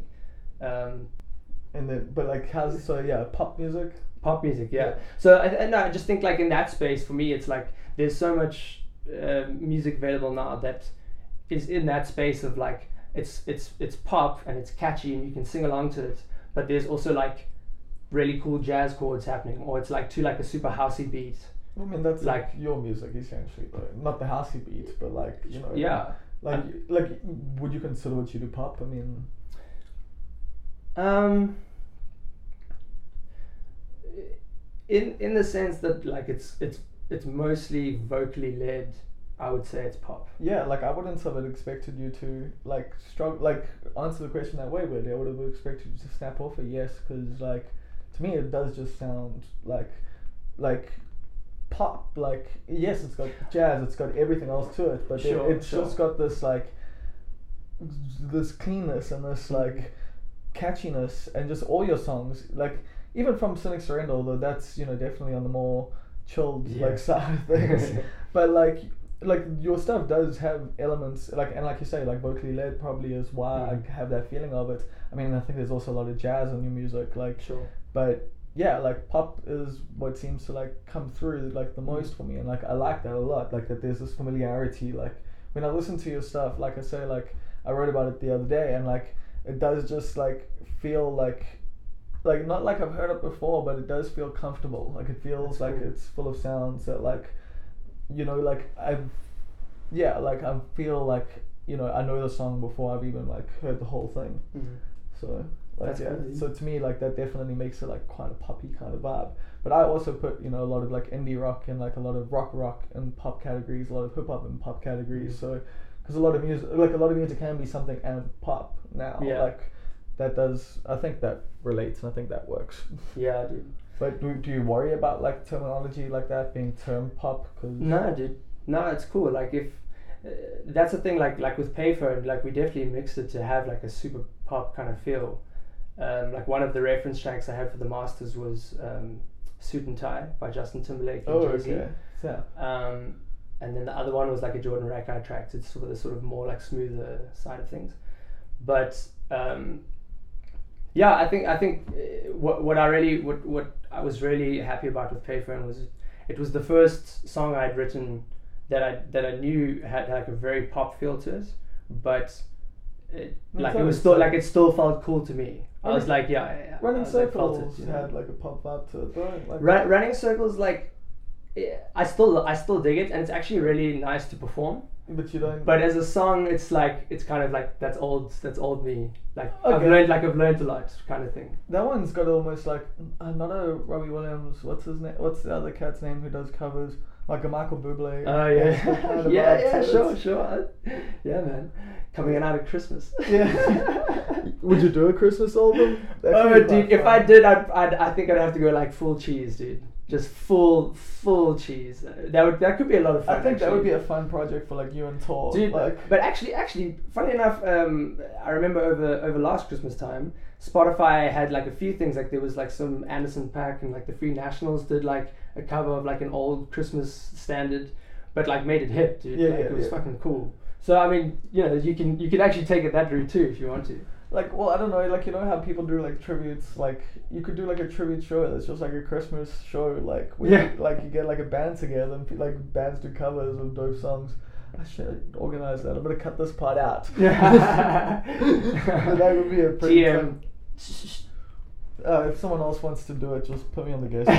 A: And then, but like pop music.
B: Pop music, yeah. So I just think like in that space for me, it's like there's so much music available now that is in that space of like it's pop and it's catchy and you can sing along to it, but there's also like really cool jazz chords happening, or it's like to like a super housey beat.
A: I mean that's
B: Like-
A: like your music essentially, though. Not the housey beat, but like
B: Yeah.
A: Like would you consider what you do pop? I mean.
B: In the sense that like it's mostly vocally led, I would say it's pop.
A: Yeah, like I wouldn't have expected you to like struggle, like answer the question that way. But I would have expected you to snap off a yes, because like to me it does just sound like pop. Like yes, it's got jazz, it's got everything else to it, but it's just got this like this cleanness and this like catchiness, and just all your songs like. Even from Cynic Surrender, although that's definitely on the more chilled like side of things, but like your stuff does have elements and like you say, like vocally led probably is why I have that feeling of it. I mean, I think there's also a lot of jazz in your music, like but yeah, like pop is what seems to like come through like the most for me, and like I like that a lot. Like that there's this familiarity. Like when I listen to your stuff, like I say, like I wrote about it the other day, and like it does just like feel like not like I've heard it before, but it does feel comfortable. Like it feels like it's full of sounds that like like I feel like I know the song before I've even like heard the whole thing. So Like,
B: That's cool.
A: so to me, like that definitely makes it like quite a poppy kind of vibe. But I also put, you know, a lot of like indie rock and like a lot of rock and pop categories, a lot of hip hop and pop categories. So because a lot of music can be something and pop now.
B: Yeah.
A: Like that does. I think that relates, and I think that works.
B: Yeah, dude.
A: But do you worry about like terminology like that being term pop? Cause
B: No, dude. No, it's cool. Like if that's the thing. Like with Payphone, like we definitely mixed it to have like a super pop kind of feel. Like one of the reference tracks I had for the masters was "Suit and Tie" by Justin Timberlake and Jay-Z.
A: Okay. Yeah.
B: And then the other one was like a Jordan Rackeye track. It's sort of more like smoother side of things. But yeah, I think what I was really happy about with Payphone was it was the first song I'd written that I knew had like a very pop feel to it, but it still felt cool to me. I was like, yeah.
A: Running Circles
B: felt it, you know?
A: had like a pop vibe to it, though. Like
B: Running Circles, like I still dig it, and it's actually really nice to perform.
A: But you don't.
B: But as a song, it's kind of like that's old me. Like
A: Okay.
B: I've learned a lot, kind of thing.
A: That one's got almost like not a Robbie Williams. What's his name? What's the other cat's name who does covers? Like a Michael Bublé.
B: Oh yeah,
A: kind of
B: yeah,
A: vibe.
B: sure. Yeah, man. Coming out of Christmas.
A: Yeah. Would you do a Christmas album?
B: Oh, dude, if I did, I think I'd have to go like full cheese, dude. Just full cheese. That could be a lot of fun.
A: I think
B: actually.
A: that would be a fun project for like you and Tor.
B: Dude,
A: like,
B: but actually, funny enough, I remember over last Christmas time, Spotify had like a few things. Like there was like some Anderson .Paak and like the Free Nationals did like a cover of like an old Christmas standard, but like made it hip, dude. It was fucking cool. So I mean, you know, you can actually take it that route too if you want to.
A: Like, well, I don't know, like, you know how people do like tributes, like you could do like a tribute show that's just like a Christmas show, like where you get like a band together and like bands do covers of dope songs. I should organize that. I'm gonna cut this part out.
B: Yeah.
A: That would be a pretty
B: TM.
A: fun. If someone else wants to do it, just put me on the guest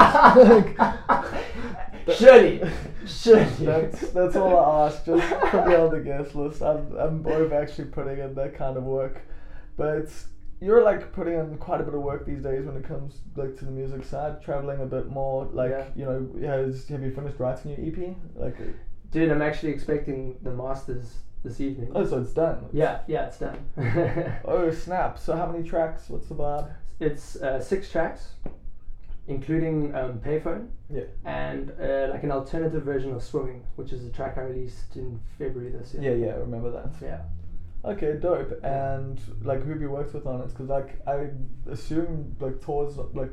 A: list.
B: Surely.
A: That's all I ask. Just put me on the guest list. I'm both actually putting in that kind of work, but you're like putting in quite a bit of work these days when it comes like to the music side, traveling a bit more. Like you know, have you finished writing your EP? Like,
B: dude, I'm actually expecting the masters this evening.
A: Oh, so it's done.
B: Yeah, it's done.
A: Oh snap! So how many tracks? What's the vibe?
B: It's 6 tracks, including Payphone.
A: Yeah.
B: And like an alternative version of Swimming, which is a track I released in February this year.
A: Yeah, I remember that.
B: Yeah.
A: Okay, dope. And like, who have you worked with on it? Because like, I assume like Tor's like.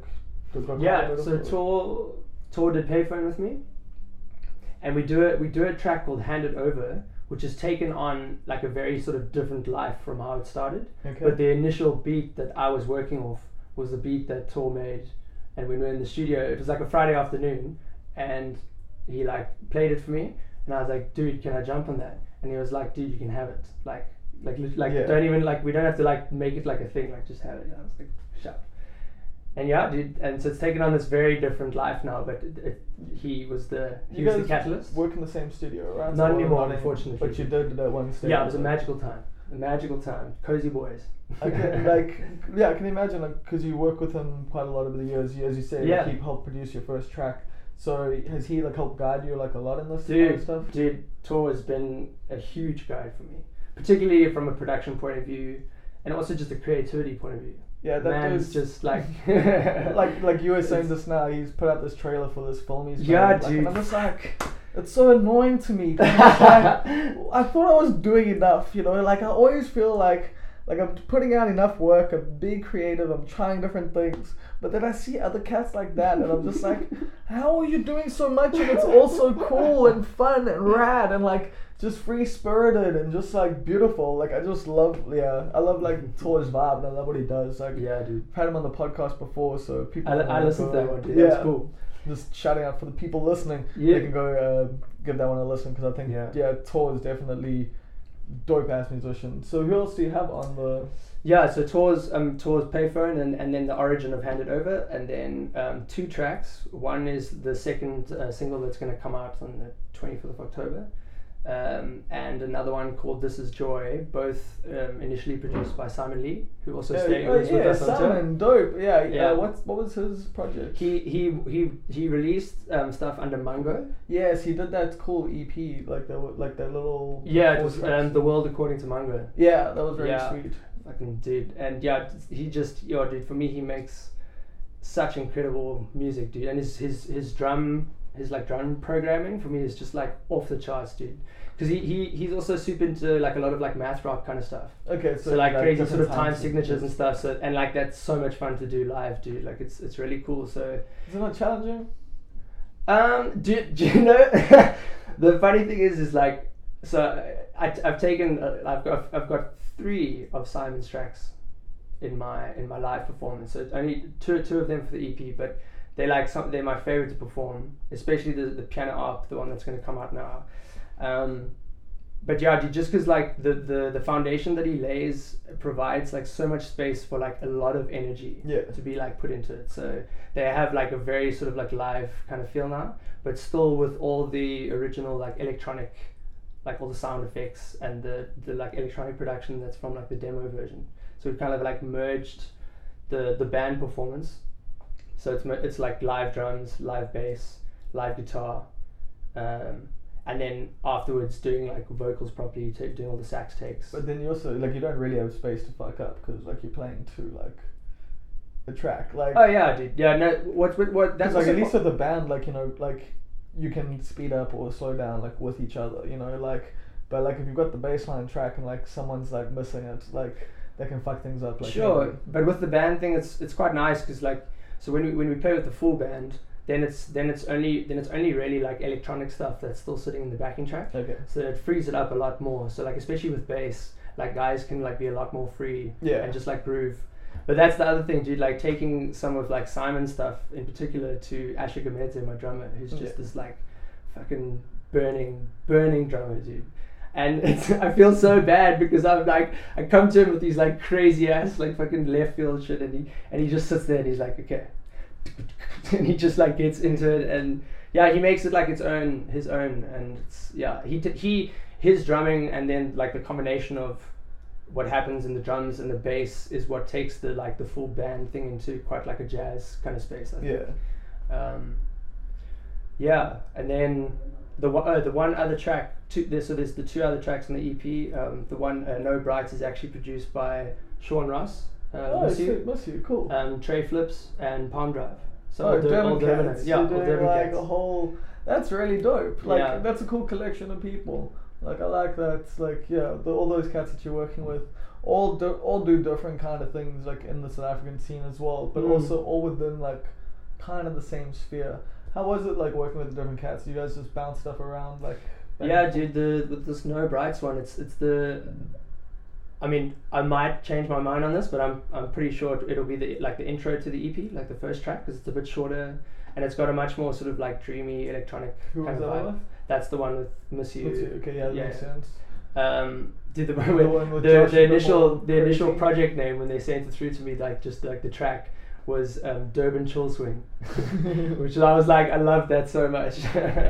B: So Tor did Payphone with me, and we do a track called Hand It Over, which is taken on like a very sort of different life from how it started.
A: Okay.
B: But the initial beat that I was working off was the beat that Tor made, and when we were in the studio, it was like a Friday afternoon, and he like played it for me, and I was like, dude, can I jump on that? And he was like, dude, you can have it. Like don't even like, we don't have to like make it like a thing, like just have it. And I was like, shut. And yeah, dude, and so it's taken on this very different life now, but he was the catalyst.
A: Work in the same studio, right?
B: Not anymore, unfortunately.
A: But you did that one studio.
B: Yeah, it was a magical time. Cozy boys.
A: Okay, like, yeah, I can imagine, like, because you work with him quite a lot over the years. As you say, he helped produce your first track. So has he like helped guide you like a lot in this kind of stuff? Dude,
B: Tor has been a huge guide for me, particularly from a production point of view, and also just a creativity point of view.
A: Yeah, that
B: man's just like
A: like you were saying just now. He's put out this trailer for this film. He's
B: dude.
A: And I'm just like, it's so annoying to me. I thought I was doing enough, you know. Like I always feel like I'm putting out enough work. I'm being creative. I'm trying different things. But then I see other cats like that, and I'm just like, how are you doing so much? And it's all so cool and fun and rad and like just free spirited and just like beautiful. Like I just love, I love like Tor's vibe and I love what he does. Like,
B: yeah, dude.
A: I've had him on the podcast before, so people.
B: I listened to that one. Dude. That's cool.
A: Just shouting out for the people listening. They can go give that one a listen because I think Tor is definitely dope ass musician. So who else do you have on the?
B: Yeah, so Tor's Payphone and then the origin of Hand It Over, and then 2 tracks. One is the second single that's going to come out on the 25th of October, and another one called This Is Joy, both initially produced by Simon Lee, who also was with us on tour.
A: Simon, dope. Yeah.
B: Yeah.
A: What was his project?
B: He released stuff under Mungo.
A: Yes, he did that cool EP, like that little.
B: Yeah, it was The World According to Mungo.
A: Yeah, that was very
B: Yeah.
A: sweet.
B: Fucking dude, and yeah, he just dude. For me, he makes such incredible music, dude, and his drum programming for me is just like off the charts, dude. Because he's also super into like a lot of like math rock kind of stuff.
A: Okay,
B: so like crazy sort of time signatures and stuff. So and like that's so much fun to do live, dude. Like it's really cool. So
A: is it not challenging?
B: Do you know? The funny thing is like, so I've taken I've got 3 of Simon's tracks in my live performance. So it's only two of them for the EP, but they're my favorite to perform, especially the piano arp, the one that's going to come out now. But yeah, dude, just because like the foundation that he lays provides like so much space for like a lot of energy to be like put into it. So they have like a very sort of like live kind of feel now, but still with all the original like electronic, like all the sound effects and the like electronic production that's from like the demo version. So we kind of like merged the band performance. So it's like live drums, live bass, live guitar, and then afterwards doing like vocals properly, doing all the sax takes.
A: But then you also like you don't really have space to fuck up because like you're playing to like a track. Like
B: oh yeah, dude. Yeah, no. What? That's
A: like at least with the band, like like you can speed up or slow down like with each other. Like. But like if you've got the baseline track and like someone's like missing it, like they can fuck things up. Like
B: sure,
A: maybe.
B: But with the band thing, it's quite nice because like so when we play with the full band, then it's only really like electronic stuff that's still sitting in the backing track.
A: Okay.
B: So it frees it up a lot more. So like especially with bass, like guys can like be a lot more free.
A: Yeah.
B: And just like groove. But that's the other thing, dude. Like taking some of like Simon's stuff in particular to Asher Gamedze, my drummer, who's just this like fucking burning drummer, dude. And I feel so bad because I'm like I come to him with these like crazy ass like fucking left field shit, and he just sits there and he's like okay, and he just like gets into it, and yeah, he makes it like his own, and it's, yeah, his drumming and then like the combination of what happens in the drums and the bass is what takes the like the full band thing into quite like a jazz kind of space, I think. Yeah, and then the one other track. There's the 2 other tracks on the EP. The one No Brights is actually produced by Sean Ross.
A: Must you cool.
B: Tray Flips and Palm Drive.
A: So Derman Cats.
B: Yeah,
A: you're doing like
B: Cats.
A: a whole. That's really dope. Like that's a cool collection of people. Like I like that. Like all those cats that you're working with, all do different kind of things like in the South African scene as well, but also all within like kind of the same sphere. How was it like working with the different cats? You guys just bounce stuff around like?
B: Yeah, dude. With this No Brights one, it's the. I mean, I might change my mind on this, but I'm pretty sure it'll be the intro to the EP, like the first track, because it's a bit shorter and it's got a much more sort of like dreamy electronic kind of vibe. With? That's the one with Miss You.
A: Okay, yeah, that makes sense.
B: Did the initial project name when they sent it through to me, like just like the track was Durban Chill Swing, which I was like, I love that so much.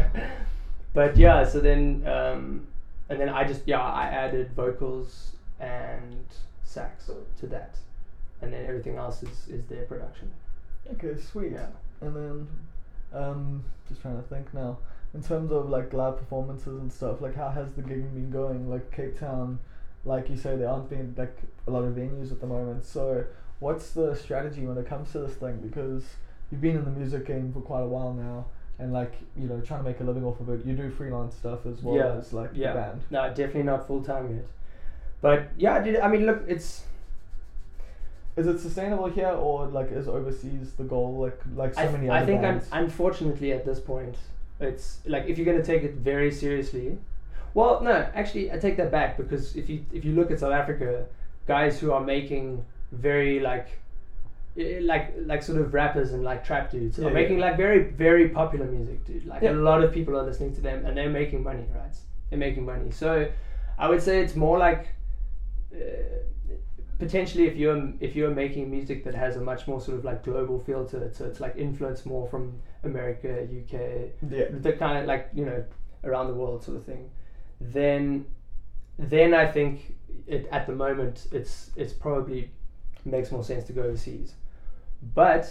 B: But yeah, so then and then I added vocals and sax to that, and then everything else is their production.
A: Okay, sweet.
B: Yeah.
A: And then just trying to think now in terms of like live performances and stuff, like how has the gigging been going? Like Cape Town, like you say, there aren't been like a lot of venues at the moment, so what's the strategy when it comes to this thing? Because you've been in the music game for quite a while now, and like trying to make a living off of it. You do freelance stuff as well as like the band.
B: No, definitely not full time yet. But yeah, dude, I mean, look, is
A: it sustainable here, or like is overseas the goal? Like so many other
B: I think
A: bands?
B: Unfortunately at this point, it's like if you're gonna take it very seriously. Well, no, actually, I take that back, because if you look at South Africa, guys who are making very like sort of rappers and like trap dudes are making like very, very popular music, dude. Like a lot of people are listening to them and they're making money, right? They're making money. So I would say it's more like potentially if you're making music that has a much more sort of like global feel to it, so it's like influenced more from America, UK, the kind of like around the world sort of thing, then I think at the moment it's probably makes more sense to go overseas. But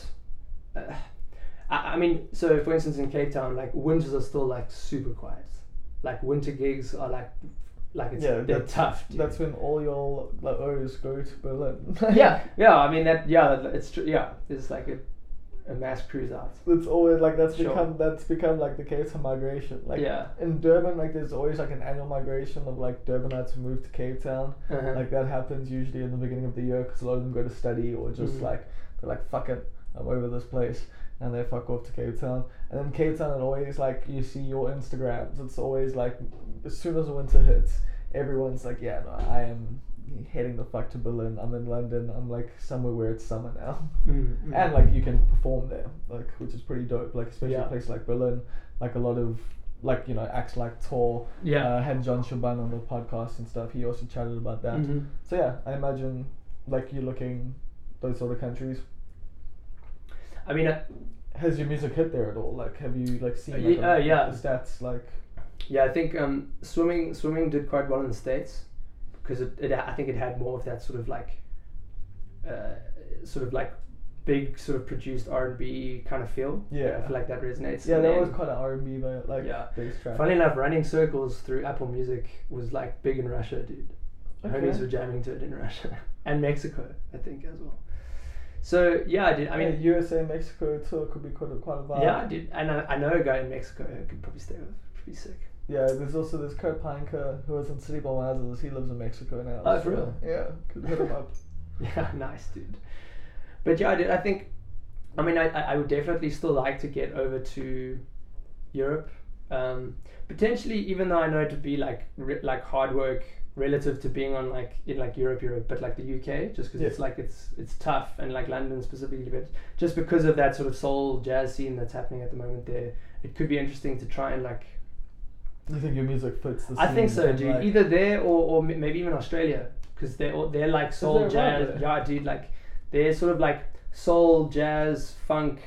B: I mean, so for instance in Cape Town, like winters are still like super quiet. Like winter gigs are like it's they're tough. Dude.
A: That's when all your like O's go to Berlin.
B: yeah. I mean it's true. Yeah, it's like a mass cruise out.
A: It's always like that's become like the Cape Town migration. Like in Durban, like there's always like an annual migration of like Durbanites who move to Cape Town. Like that happens usually in the beginning of the year because a lot of them go to study or just like they're like fuck it, I'm over this place. And they fuck off to Cape Town. And then Cape Town, it always like you see your Instagrams. It's always like as soon as the winter hits, everyone's like, yeah, no, I am heading the fuck to Berlin. I'm in London. I'm like somewhere where it's summer now. And like you can perform there, like which is pretty dope. Like especially a place like Berlin, like a lot of like acts like Tor. Had John Shaban on the podcast and stuff. He also chatted about that. So yeah, I imagine like you're looking those sort of countries.
B: I mean,
A: has your music hit there at all? Like, have you like seen the stats? Like,
B: yeah, I think swimming did quite well in the States because I think it had more of that sort of like big sort of produced R&B kind of feel.
A: Yeah,
B: I feel like that resonates.
A: Yeah, that was quite an R&B bass track.
B: Funny enough, Running Circles through Apple Music was like big in Russia, dude.
A: Okay.
B: Homies were jamming to it in Russia and Mexico, I think as well. So yeah, I did. I mean,
A: USA, Mexico tour could be quite a vibe.
B: Yeah, I did, and I know a guy in Mexico who could probably stay with. Pretty sick.
A: Yeah, there's Kurt Pinker who was in City Bombazos. He lives in Mexico now.
B: Oh, for real?
A: Yeah, could hit him up.
B: Yeah, nice, dude. But yeah, I did. I think, I mean, I would definitely still like to get over to Europe. Potentially, even though I know it would be like hard work relative to being on like in like Europe, but like the UK, just because it's like it's tough, and like London specifically, but just because of that sort of soul jazz scene that's happening at the moment there, it could be interesting to try and like.
A: You think your music fits the scene?
B: I think so, dude. Like, either there or maybe even Australia, because they're like soul jazz. Right, yeah, dude. Like they're sort of like soul jazz funk,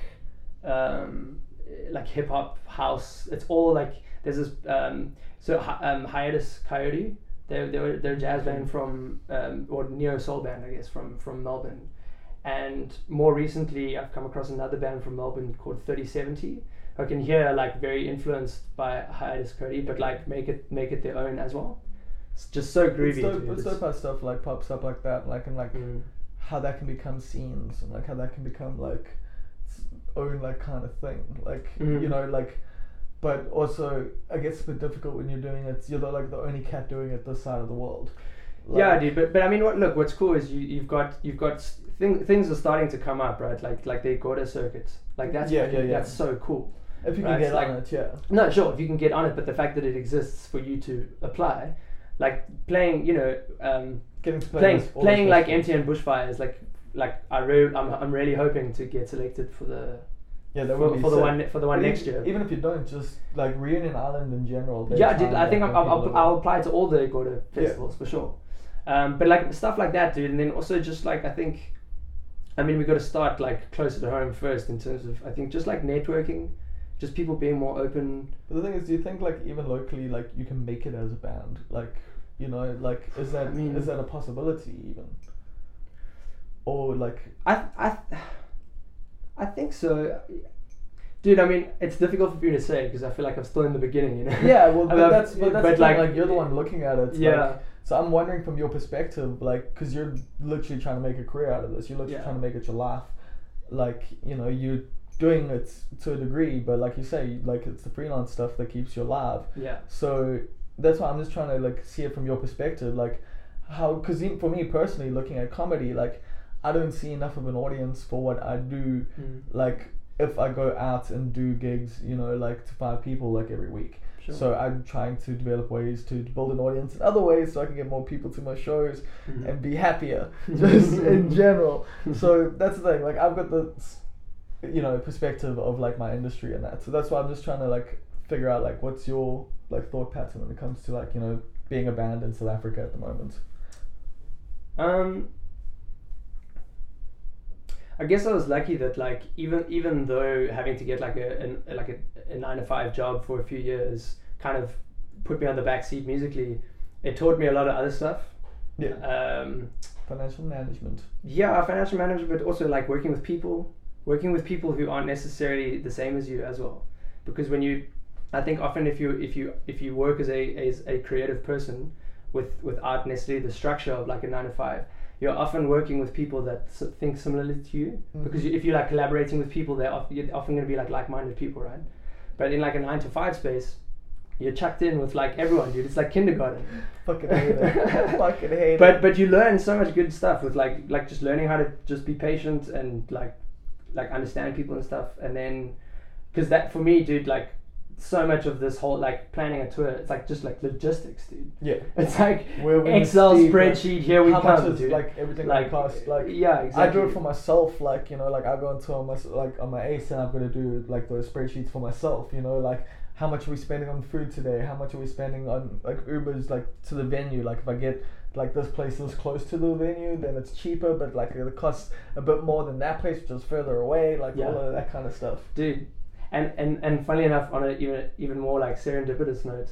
B: like hip hop house. It's all like there's this Hiatus Coyote. They're a jazz band from or neo soul band, I guess, from Melbourne. And more recently, I've come across another band from Melbourne called 3070. I can hear like very influenced by Hiatus Coyote, but like make it their own as well. It's just so groovy.
A: It's dope how stuff like pops up like that, like and like how that can become scenes and like how that can become like its own like kind of thing, like you know like. But also, I guess it's a bit difficult when you're doing it. You're like the only cat doing it this side of the world. Like,
B: yeah, dude. But I mean, what's cool is you've got things are starting to come up, right? Like the Gorda circuit. Like that's that's so cool.
A: If you can get on it, yeah.
B: No, sure, if you can get on it, but the fact that it exists for you to apply, like playing,
A: getting to play
B: playing like MTN Bushfires, like I'm really hoping to get selected for the.
A: Yeah, that
B: would be for the one next year.
A: Even if you don't, just like Reunion Island in general.
B: Yeah, dude. I think I'll apply to all the Gorda festivals for sure. But like stuff like that, dude, and then also just like I mean we got to start like closer to home first in terms of I think just like networking, just people being more open.
A: But the thing is, do you think like even locally like you can make it as a band? Like like is that a possibility even? Or like
B: I think so, dude. I mean, it's difficult for me to say because I feel like I'm still in the beginning, you know.
A: Yeah, well, but that's like you're the one looking at it.
B: Yeah.
A: Like, so I'm wondering from your perspective, like, because you're literally trying to make a career out of this. You're literally trying to make it your life. Like, you're doing it to a degree, but like you say, like it's the freelance stuff that keeps you alive.
B: Yeah.
A: So that's why I'm just trying to like see it from your perspective, like how, because for me personally, looking at comedy, like. I don't see enough of an audience for what I do. Like if I go out and do gigs, like to 5 people like every week. Sure. So I'm trying to develop ways to build an audience in other ways so I can get more people to my shows and be happier just in general. So that's the thing. Like I've got the, perspective of like my industry and that. So that's why I'm just trying to like figure out like what's your like thought pattern when it comes to like, being a band in South Africa at the moment.
B: I guess I was lucky that like even though having to get like a 9-to-5 job for a few years kind of put me on the back seat musically, it taught me a lot of other stuff.
A: Yeah. Financial management.
B: Yeah, financial management, but also like working with people who aren't necessarily the same as you as well. Because I think often if you work as a creative person without necessarily the structure of like a 9 to 5, you're often working with people that think similarly to you. Mm-hmm. Because if you're like collaborating with people, you're often going to be like like-minded people, right? But in like a 9 to 5 space, you're chucked in with like everyone, dude. It's like kindergarten.
A: Fucking hate it. Fucking hate it.
B: But you learn so much good stuff with like just learning how to just be patient and like understand people and stuff. And then, because that for me, dude, like so much of this whole like planning a tour, it's like just like logistics, dude.
A: Yeah.
B: It's like Excel spreadsheet. Here we come, dude.
A: Like everything like costs. Like
B: yeah, exactly.
A: I do it for myself. Like, you know, like I go into on my ACE and I'm gonna do like those spreadsheets for myself. You know, like how much are we spending on food today? How much are we spending on like Ubers like to the venue? Like if I get like this place is close to the venue, then it's cheaper, but like it costs a bit more than that place, which is further away. Like all of that kind of stuff,
B: dude. And funnily enough, on a even more like serendipitous note,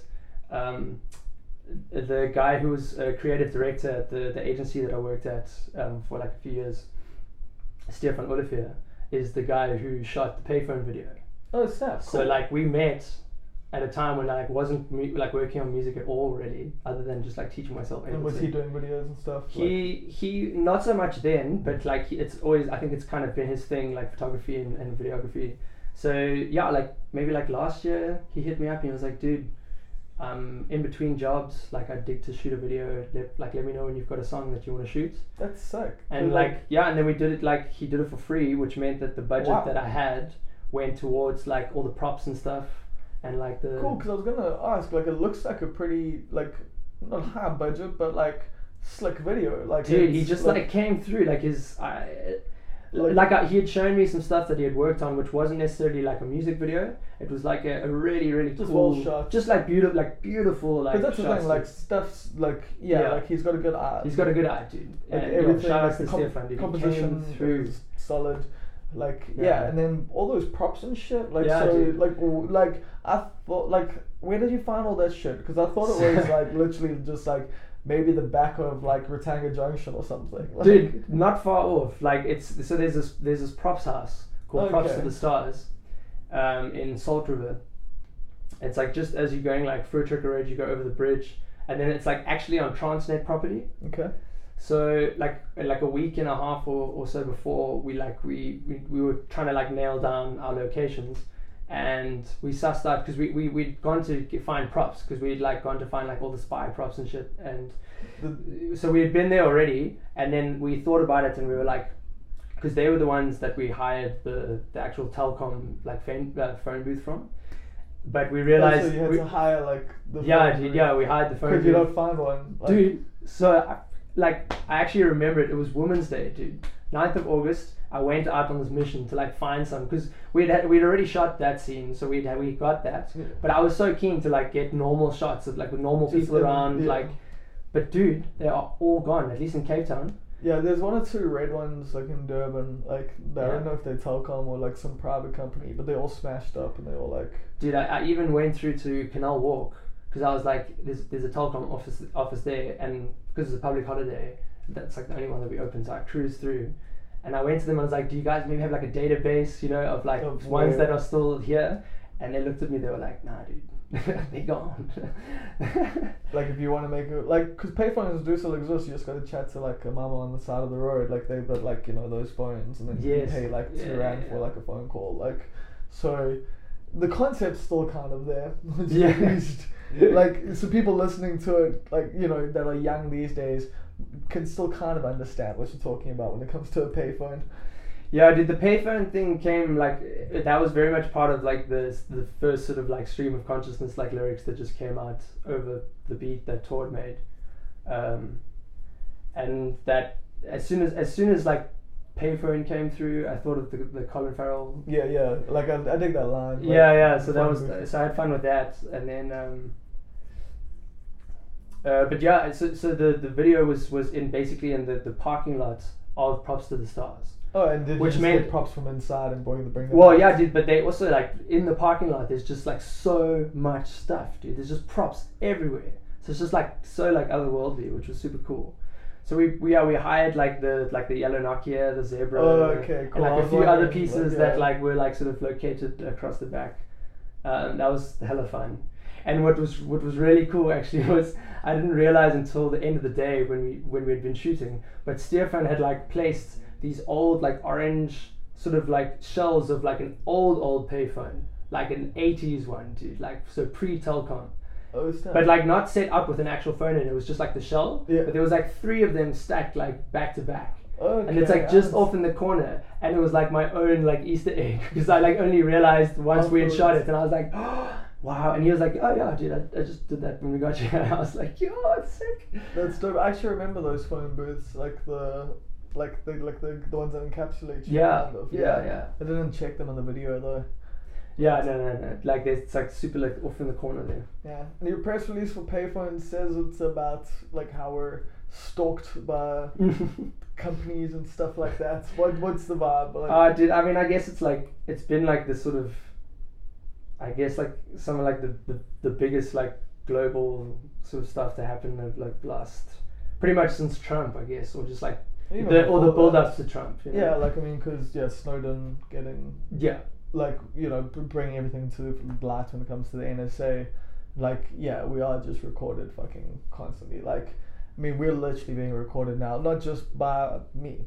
B: the guy who was a creative director at the agency that I worked at for like a few years, Stefan Olivier, is the guy who shot the Payphone video.
A: Oh, snap! Cool.
B: So like we met at a time when I like wasn't like working on music at all really, other than just like teaching myself.
A: And was he doing videos and stuff?
B: He not so much then, but like it's always, I think it's kind of been his thing, like photography and videography. So yeah, like maybe like last year he hit me up and he was like, dude, in between jobs, like I'd dig to shoot a video, let me know when you've got a song that you want to shoot.
A: That's sick.
B: And and then we did it, like he did it for free, which meant that the budget that I had went towards like all the props and stuff and like the...
A: Cool, because I was gonna ask, like it looks like a pretty, like, not high budget, but like slick video. Like,
B: dude, he just like came through, like his... he had shown me some stuff that he had worked on, which wasn't necessarily like a music video. It was like a really, really
A: just
B: cool,
A: well shot,
B: just like beautiful, like.
A: Because that's the thing, like stuff's like like he's got a good eye.
B: He's got a good eye, dude.
A: Like everything,
B: shout
A: like
B: out to Stefan, dude.
A: Composition through solid, like and then all those props and shit. Like
B: dude.
A: like I thought, like where did you find all that shit? Because I thought it was like literally just like. Maybe the back of like Ratanga Junction or something. Like,
B: dude, not far off. Like it's so there's this props house called Props to the Stars, in Salt River. It's like just as you're going like Fur Tricker Road, you go over the bridge, and then it's like actually on Transnet property.
A: Okay.
B: So like a week and a half or so before, we were trying to like nail down our locations. And we sussed out because we'd gone to find props because we'd like gone to find like all the spy props and shit, and so we had been there already, and then we thought about it and we were like, because they were the ones that we hired the actual telecom like phone booth from, but we realized
A: so you had to hire like the
B: we hired the phone booth.
A: Because you don't find one, like,
B: dude. So I actually remember it was Women's Day, dude, 9th of August. I went out on this mission to like find some, because we'd already shot that scene, so we got that. Yeah. But I was so keen to like get normal shots of like with normal just people around, like. But dude, they are all gone. At least in Cape Town.
A: Yeah, there's one or two red ones like in Durban. Like I don't know if they're Telkom or like some private company, but they all smashed up and they all like.
B: Dude, I even went through to Canal Walk because I was like, there's a Telkom office there, and because it's a public holiday, that's like the only one that we opened. So I cruised through. And I went to them and I was like, do you guys maybe have like a database, you know, of like ones that are still here? And they looked at me, they were like, nah, dude, they're gone.
A: Like if you want to make it, like, because payphones do still exist, you just got to chat to like a mama on the side of the road, like they've got like, you know, those phones, and then you pay like $2 for like a phone call. Like, so the concept's still kind of there. Like, so people listening to it, like, you know, that are young these days, can still kind of understand what you're talking about when it comes to a payphone.
B: Yeah, dude, the payphone thing came like, that was very much part of like the first sort of like stream of consciousness, like lyrics that just came out over the beat that Todd made, and that as soon as like payphone came through, I thought of the Colin Farrell.
A: Yeah, like I dig that line. Like,
B: so that was so I had fun with that, and then. But yeah, so the video was in basically in the parking lot of Props to the Stars.
C: Oh, and did you
B: Which
C: just
B: meant-
C: get props from inside and bring them
B: Well,
C: out?
B: yeah, dude, but they also like in the parking lot. There's just like so much stuff, dude. There's just props everywhere. So it's just like so like otherworldly, which was super cool. So we hired like the yellow Nokia, the Zebra,
C: Oh, okay, cool.
B: and
C: I
B: like a
C: was
B: few other
C: wondering,
B: pieces
C: like,
B: that
C: yeah.
B: like were like sort of located across the back. That was hella fun. And what was really cool actually was I didn't realize until the end of the day when we had been shooting, but Stefan had like placed these old like orange sort of like shells of like an old payphone, like an 80s one, dude, like so pre-Telcom.
C: Oh, snap.
B: But like not set up with an actual phone in it, was just like the shell.
C: Yeah.
B: But there was like 3 of them stacked like back to back.
C: Okay,
B: And it's like just
C: nice.
B: off in the corner, and it was like my own like Easter egg because I like only realized once we had shot it, and I was like, oh, wow. And he was like, oh yeah, dude, I just did that when we got here. And I was like, yo, it's sick.
C: That's dope. I actually remember those phone booths, like the ones that encapsulate you.
B: Yeah,
C: kind of.
B: yeah.
C: I didn't check them on the video though.
B: Yeah, no. Like it's like super like off in the corner there.
C: Yeah. And your press release for Payphone says it's about like how we're stalked by companies and stuff like that. What's the vibe? Like,
B: Dude, I mean, I guess it's like it's been like this sort of, I guess like some of like the biggest like global sort of stuff to happen of like last pretty much since Trump, I guess, or just like
C: even
B: the
C: before
B: build
C: that.
B: ups to Trump. You know?
C: Yeah, like I mean, because Snowden getting
B: Yeah.
C: like bringing everything to light when it comes to the NSA. Like we are just recorded fucking constantly. Like I mean, we're literally being recorded now, not just by me.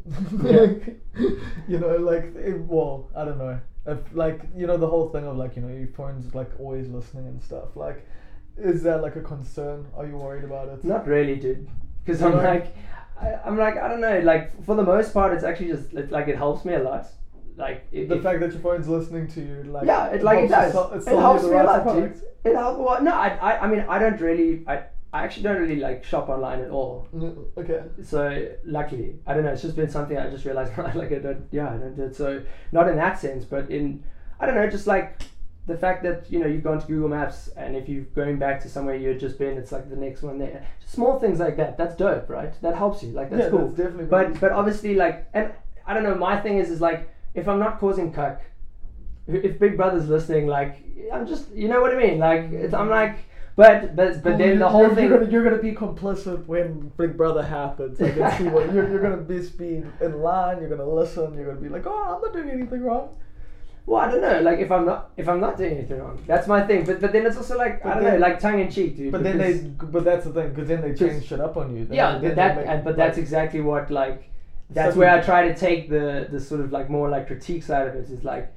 C: Well, I don't know. If like the whole thing of like your phone's like always listening and stuff. Like, is that like a concern? Are you worried about it?
B: Not really, dude. Because
C: You
B: I'm
C: know?
B: like, I don't know. Like for the most part, it's actually just like it helps me a lot. Like
C: The fact that your phone's listening to you, like
B: yeah, it does. It helps me a lot, dude. It helps. Well, no, I mean, I don't really. I actually don't really like shop online at all.
C: Okay.
B: So luckily, I don't know. It's just been something I just realized. Like I don't do it. So not in that sense, but in I don't know, just like the fact that you go into Google Maps and if you're going back to somewhere you had just been, it's like the next one there. Small things like that. That's dope, right? That helps you. Like that's cool.
C: That's definitely.
B: But obviously, like, and I don't know. My thing is like if I'm not causing cuck, if Big Brother's listening, like I'm just, you know what I mean? Like I'm like. But then the whole thing.
C: You're gonna be complicit when Big Brother happens. I can see what you're gonna be in line. You're gonna listen. You're gonna be like, oh, I'm not doing anything wrong.
B: Well, I don't know. Like if I'm not doing anything wrong, that's my thing. But then it's also like I don't know, like tongue in cheek, dude.
C: But that's the thing, because then they change shit up on you.
B: That's exactly what like. That's where I try to take the sort of like more like critique side of it is like.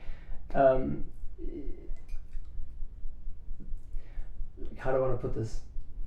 B: How do I want to put this?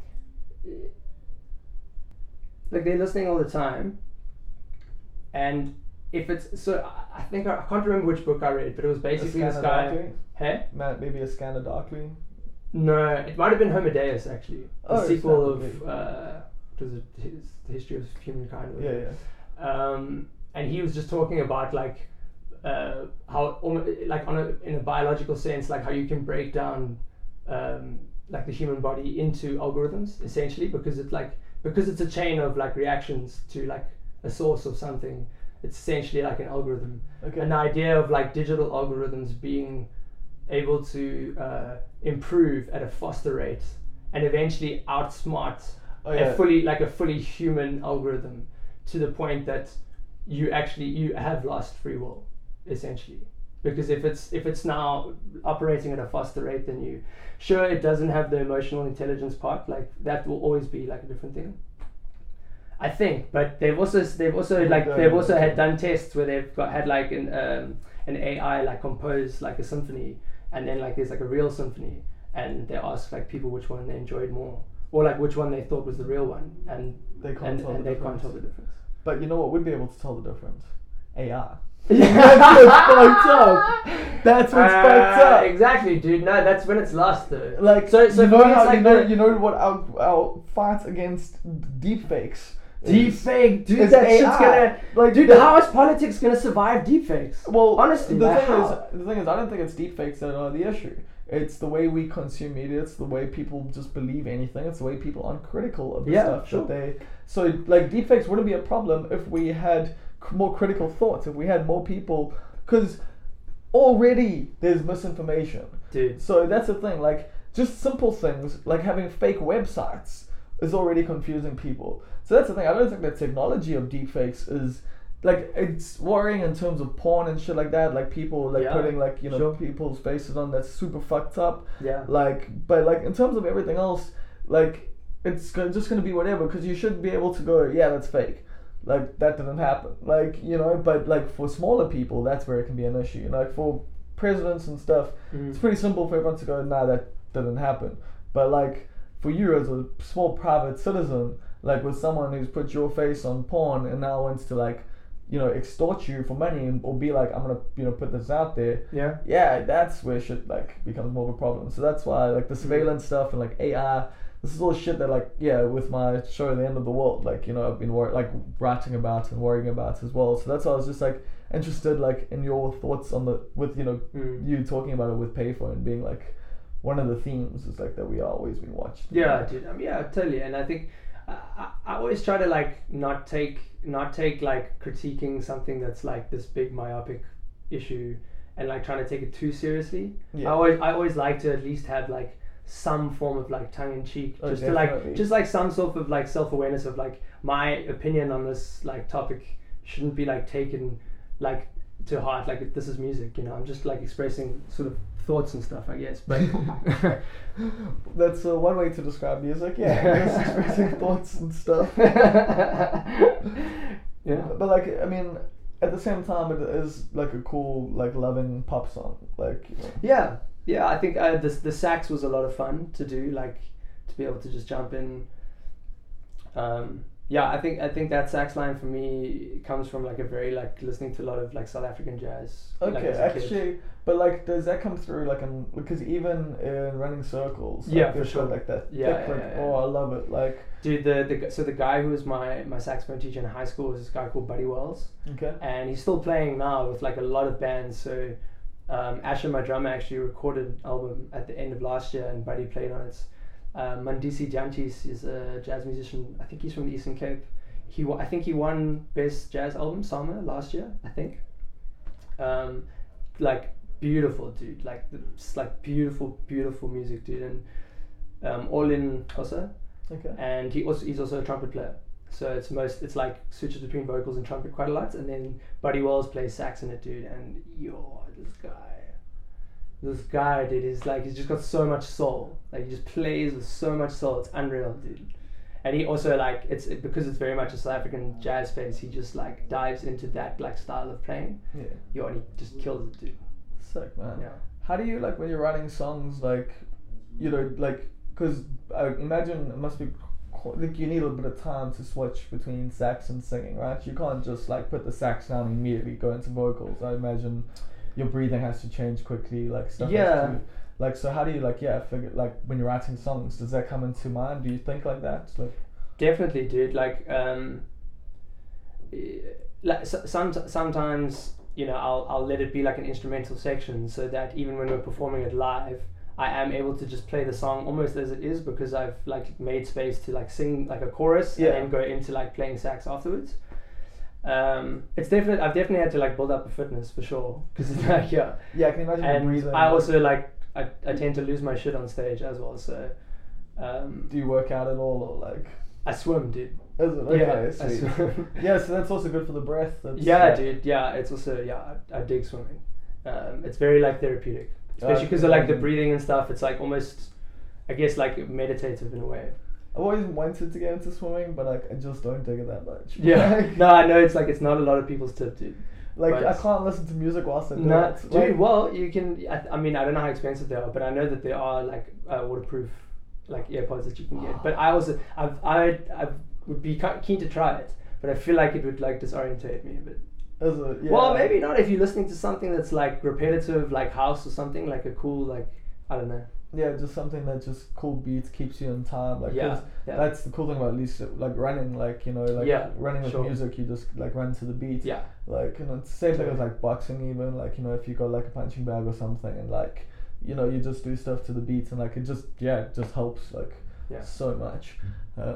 B: Like they're listening all the time, and if it's so, I think I can't remember which book I read, but it was basically this guy. Hey,
C: maybe a Scanner Darkly.
B: No, it might have been Homo Deus actually, the sequel of what was it? The History of Humankind.
C: Yeah.
B: And he was just talking about like how like in a biological sense, like how you can break down. Like the human body into algorithms essentially because it's a chain of like reactions to like a source of something. It's essentially like an algorithm.
C: Okay.
B: An idea of like digital algorithms being able to improve at a faster rate and eventually outsmart a fully human algorithm to the point that you have lost free will essentially. Because if it's now operating at a faster rate than you, sure it doesn't have the emotional intelligence part, like that will always be like a different thing. I think, but they've also had done tests where they've had like an AI like compose like a symphony, and then like there's like a real symphony, and they ask like people which one they enjoyed more, or like which one they thought was the real one, and they can't tell the difference.
C: But you know what would be able to tell the difference? AI. That's what's fucked up.
B: Exactly, dude. No, that's when it's lost though.
C: Like
B: so
C: you know how like you know what our fight against deepfakes.
B: Deepfake, dude.
C: It's
B: That
C: AI.
B: shit's gonna like, dude. How is politics gonna survive deepfakes?
C: Well,
B: honestly,
C: the thing is, I don't think it's deepfakes that are the issue. It's the way we consume media. It's the way people just believe anything. It's the way people aren't critical of the stuff that they. So like deepfakes wouldn't be a problem if we had more critical thoughts, if we had more people, because already there's misinformation.
B: Dude.
C: So that's the thing, like just simple things like having fake websites is already confusing people. So that's the thing. I don't think the technology of deepfakes is like, it's worrying in terms of porn and shit like that. Like people like putting like, you know,
B: sure.
C: people's faces on, that's super fucked up.
B: Yeah.
C: Like, but like in terms of everything else, like it's just gonna be whatever, because you should be able to go, yeah, that's fake. Like that didn't happen. Like, you know, but like for smaller people, that's where it can be an issue. Like for presidents and stuff, it's pretty simple for everyone to go, nah, that didn't happen. But like for you as a small private citizen, like with someone who's put your face on porn and now wants to like, you know, extort you for money or be like, I'm gonna, you know, put this out there. Yeah, that's where shit like becomes more of a problem. So that's why like the surveillance stuff and like AI, this is all shit that like, yeah, with my show The End of the World, like, you know, I've been writing about and worrying about as well. So that's why I was just like interested like in your thoughts on the, with, you know, you talking about it with Payphone being like one of the themes is like that we are always being watched.
B: Yeah, dude. Yeah, totally. And I think I always try to like not take like critiquing something that's like this big myopic issue and like trying to take it too seriously. I always like to at least have like some form of like tongue in cheek, just to like just like some sort of like self-awareness of like my opinion on this like topic shouldn't be like taken like to heart, like this is music, you know. I'm just like expressing sort of thoughts and stuff, I guess. But
C: that's one way to describe music. Yeah, just expressing thoughts and stuff.
B: Yeah,
C: but like, I mean, at the same time, it is like a cool, like loving pop song. Like, you know.
B: Yeah. I think the sax was a lot of fun to do, like to be able to just jump in. I think that sax line for me comes from like a very like listening to a lot of like South African jazz.
C: Okay,
B: like,
C: actually, but like, does that come through like because even in Running Circles, like,
B: for sure,
C: like that.
B: Yeah.
C: Oh, I love it. Like,
B: dude, the guy who was my saxophone teacher in high school was this guy called Buddy Wells.
C: Okay.
B: And he's still playing now with like a lot of bands. So, Asher, my drummer, actually recorded an album at the end of last year, and Buddy played on it. Mandisi Jantis is a jazz musician. I think he's from the Eastern Cape. I think he won Best Jazz Album Summer last year, I think. Like beautiful dude, like it's like beautiful music, dude, and all in Xhosa.
C: Okay.
B: And he's also a trumpet player. So it's like switches between vocals and trumpet quite a lot, and then Buddy Wells plays sax in it, dude, and this guy, dude, is like, he's just got so much soul. Like, he just plays with so much soul. It's unreal, dude. And he also like, because it's very much a South African jazz space, he just like dives into that like style of playing.
C: Yeah.
B: And he just kills it, dude.
C: Sick, man.
B: Yeah.
C: How do you like when you're writing songs, like, you know, like, because I imagine it must be like you need a little bit of time to switch between sax and singing, right? You can't just like put the sax down and immediately go into vocals. I imagine your breathing has to change quickly, like stuff.
B: Yeah.
C: Has to, like, so how do you like figure, like when you're writing songs, does that come into mind? Do you think like that? Like,
B: definitely, dude. Like sometimes, you know, I'll let it be like an instrumental section, so that even when we're performing it live, I am able to just play the song almost as it is, because I've like made space to like sing like a chorus and then go into like playing sax afterwards. I've definitely had to like build up a fitness for sure, because it's like
C: I can imagine.
B: and I also like I tend to lose my shit on stage as well. So
C: do you work out at all, or like?
B: I swim, dude.
C: Is it? Okay,
B: Yeah,
C: sweet.
B: I swim.
C: Yeah, so that's also good for the breath. That's,
B: dude. Yeah, it's also I dig swimming. It's very like therapeutic, especially because of like the breathing and stuff. It's like almost, I guess, like meditative in a way.
C: I've always wanted to get into swimming, but like I just don't dig it that much.
B: Yeah. No, I know it's not a lot of people's tip, dude.
C: Like,
B: but
C: I can't listen to music whilst I do it.
B: Dude,
C: like,
B: well, you can. I mean, I don't know how expensive they are, but I know that there are like waterproof, like AirPods that you can get. But I also, I would be keen to try it, but I feel like it would like disorientate me a bit.
C: Is it? Yeah.
B: Well, maybe not if you're listening to something that's like repetitive, like house or something, like a cool, like, I don't know.
C: Yeah, just something that just cool beats, keeps you in time. Like, that's the cool thing about at least like running. Like, you know, like running with music, you just like run to the beat.
B: Yeah.
C: Like, you know, it's the same thing as like boxing even. Like, you know, if you got like a punching bag or something, and like, you know, you just do stuff to the beat, and like it just helps like so much.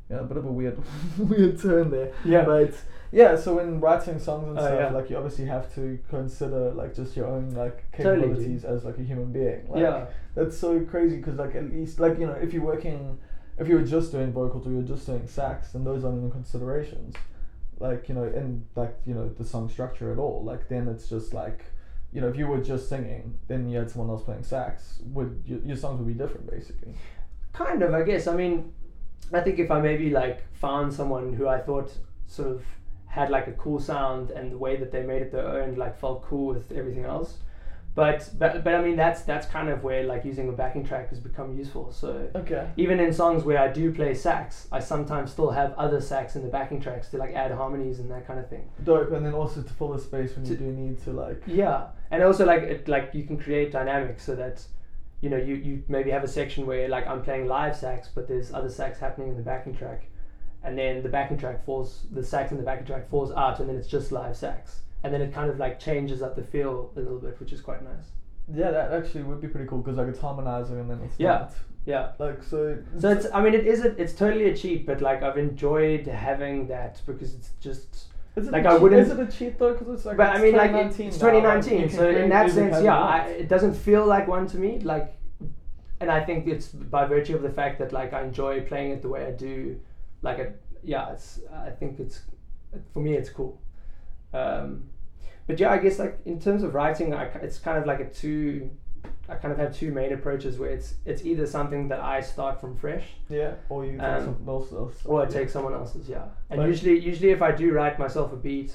C: a bit of a weird weird turn there.
B: Yeah.
C: But yeah, so when writing songs and
B: Oh,
C: stuff,
B: yeah.
C: like you obviously have to consider like just your own like
B: Totally,
C: capabilities as like a human being. Like,
B: Yeah.
C: that's so crazy because like at least like if you were just doing vocals or you're just doing sax, then those aren't even considerations. Like in like the song structure at all. Like then it's just like if you were just singing, then you had someone else playing sax, your songs would be different basically.
B: Kind of, I guess. I mean, I think if I maybe like found someone who I thought sort of had like a cool sound and the way that they made it their own like felt cool with everything else. But I mean that's kind of where like using a backing track has become useful. So
C: Okay.
B: even in songs where I do play sax, I sometimes still have other sax in the backing tracks to like add harmonies and that kind of thing.
C: Dope, and then also to fill the space when you do need to like.
B: Yeah, and also like you can create dynamics so that you maybe have a section where like I'm playing live sax, but there's other sax happening in the backing track, and then the sax in the backing track falls out, and then it's just live sax, and then it kind of like changes up the feel a little bit, which is quite nice.
C: Yeah, that actually would be pretty cool because like it's harmonizing and then it's
B: Yeah.
C: not.
B: Yeah.
C: Like so.
B: So it's totally a cheat, but like I've enjoyed having that because it's just.
C: Is it
B: Like,
C: a
B: I
C: cheat?
B: wouldn't-
C: Is it a cheat though? Because it's like.
B: But I mean, like it's
C: 2019 now, like,
B: 2019,
C: you can
B: so in
C: create
B: that
C: music
B: sense,
C: as
B: yeah,
C: you want.
B: it doesn't feel like one to me. Like, and I think it's by virtue of the fact that like I enjoy playing it the way I do. Like, I think it's for me it's cool. But yeah, I guess like in terms of writing, it's kind of like I kind of have two main approaches where it's either something that I start from fresh.
C: Yeah, or you take something else.
B: Or I take someone else's, yeah. And
C: Like-
B: usually if I do write myself a beat,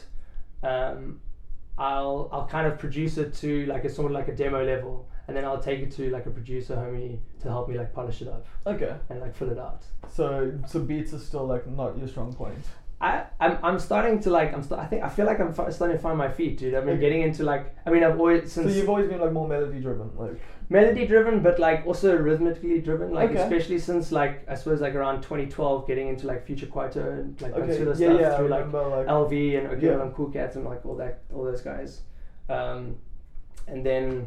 B: I'll kind of produce it to like a sort of like a demo level, and then I'll take it to like a producer homie to help me like polish it up
C: Okay.
B: and like fill it out.
C: So beats are still like not your strong point.
B: I'm starting to like I feel like I'm starting to find my feet, dude. I've been getting into like I've always
C: So you've always been like more melody driven, like.
B: melody driven, but like also rhythmically driven, like
C: Okay.
B: especially since like I suppose like around 2012, getting into like Future Quieto and like
C: Okay.
B: Pansula
C: Yeah,
B: stuff
C: yeah. I
B: through like
C: remember like.
B: LV and Okeala
C: Yeah.
B: and Cool Cats and like all those guys, and then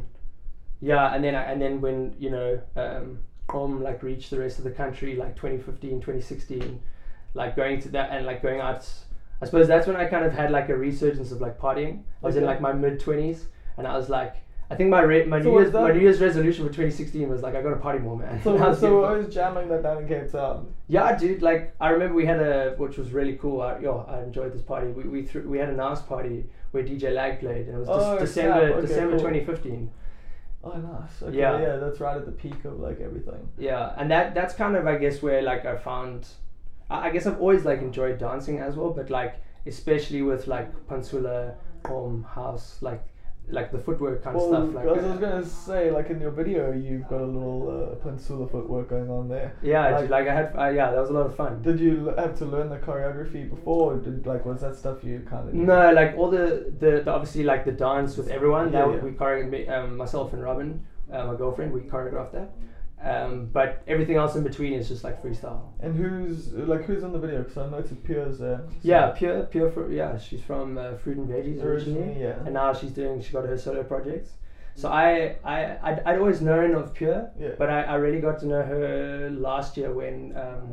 B: when Crom like reached the rest of the country like 2015, 2016, like going to that and like going out. I suppose that's when I kind of had like a resurgence of like partying. I was in
C: Okay.
B: like my mid-20s, and I was like, I think my
C: So what's that?
B: New Year's resolution for 2016 was like I gotta party more, man.
C: So
B: And I was
C: so
B: like,
C: I was jamming that down in Cape Town.
B: yeah, dude. Like I remember we had which was really cool. I enjoyed this party. We had a NAS party where DJ Lag played, and it was
C: Oh,
B: December
C: snap. Okay,
B: December
C: cool.
B: 2015.
C: Oh, nice. Okay,
B: Yeah.
C: yeah, that's right at the peak of like everything.
B: Yeah, and that's kind of I guess where like I found. I guess I've always like enjoyed dancing as well, but like especially with like Pansula, house, like the footwork kind of stuff. Like
C: I was gonna say, like in your video, you've got a little Pansula footwork going on there.
B: yeah, dude, like I had that was a lot of fun.
C: Did you have to learn the choreography before? Or was that stuff you kind of?
B: No, like all the obviously like the dance with everyone.
C: Yeah,
B: That
C: yeah.
B: we choreographed, myself and Robin, my girlfriend, we choreographed that. But everything else in between is just like freestyle.
C: And who's in the video? Because I noticed Pure's there. So
B: Yeah, Pure. She's from Fruit and Veggies originally,
C: yeah.
B: and now she got her solo projects. So I'd always known of Pure,
C: Yeah.
B: but I really got to know her last year when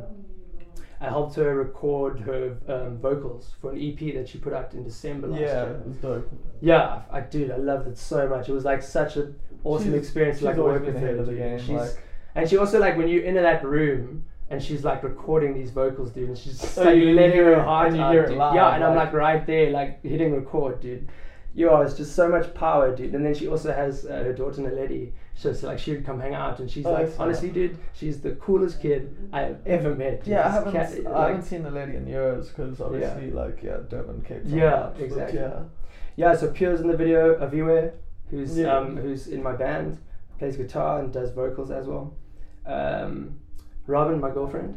B: I helped her record her vocals for an EP that she put out in December last
C: Yeah,
B: year.
C: it was dope.
B: Yeah, I loved it so much. It was like such an awesome
C: She's-
B: experience to
C: she's
B: like
C: always
B: work
C: been
B: with
C: ahead
B: her.
C: of the
B: dude.
C: game. Like,
B: And she also like when you're in that room and she's like recording these vocals, dude, and she's just
C: Oh,
B: like
C: you
B: letting
C: hear
B: her
C: it,
B: heart
C: and you
B: out,
C: hear it
B: dude.
C: live,
B: Yeah, and I'm
C: like-
B: like right there, like hitting record, dude. Yo, it's just so much power, dude. And then she also has her daughter Naledi. So like she would come hang out, and she's
C: Oh,
B: like,
C: that's
B: honestly, dude, she's the coolest kid I've ever met. Dude.
C: yeah, I
B: This
C: haven't
B: cat-
C: I haven't seen the lady in years because obviously Durban, Cape Town.
B: Yeah,
C: but
B: exactly.
C: Yeah.
B: Yeah, so Pure's in the video. Aviwe, who's
C: Yeah.
B: who's in my band, plays guitar and does vocals as well. Robin, my girlfriend.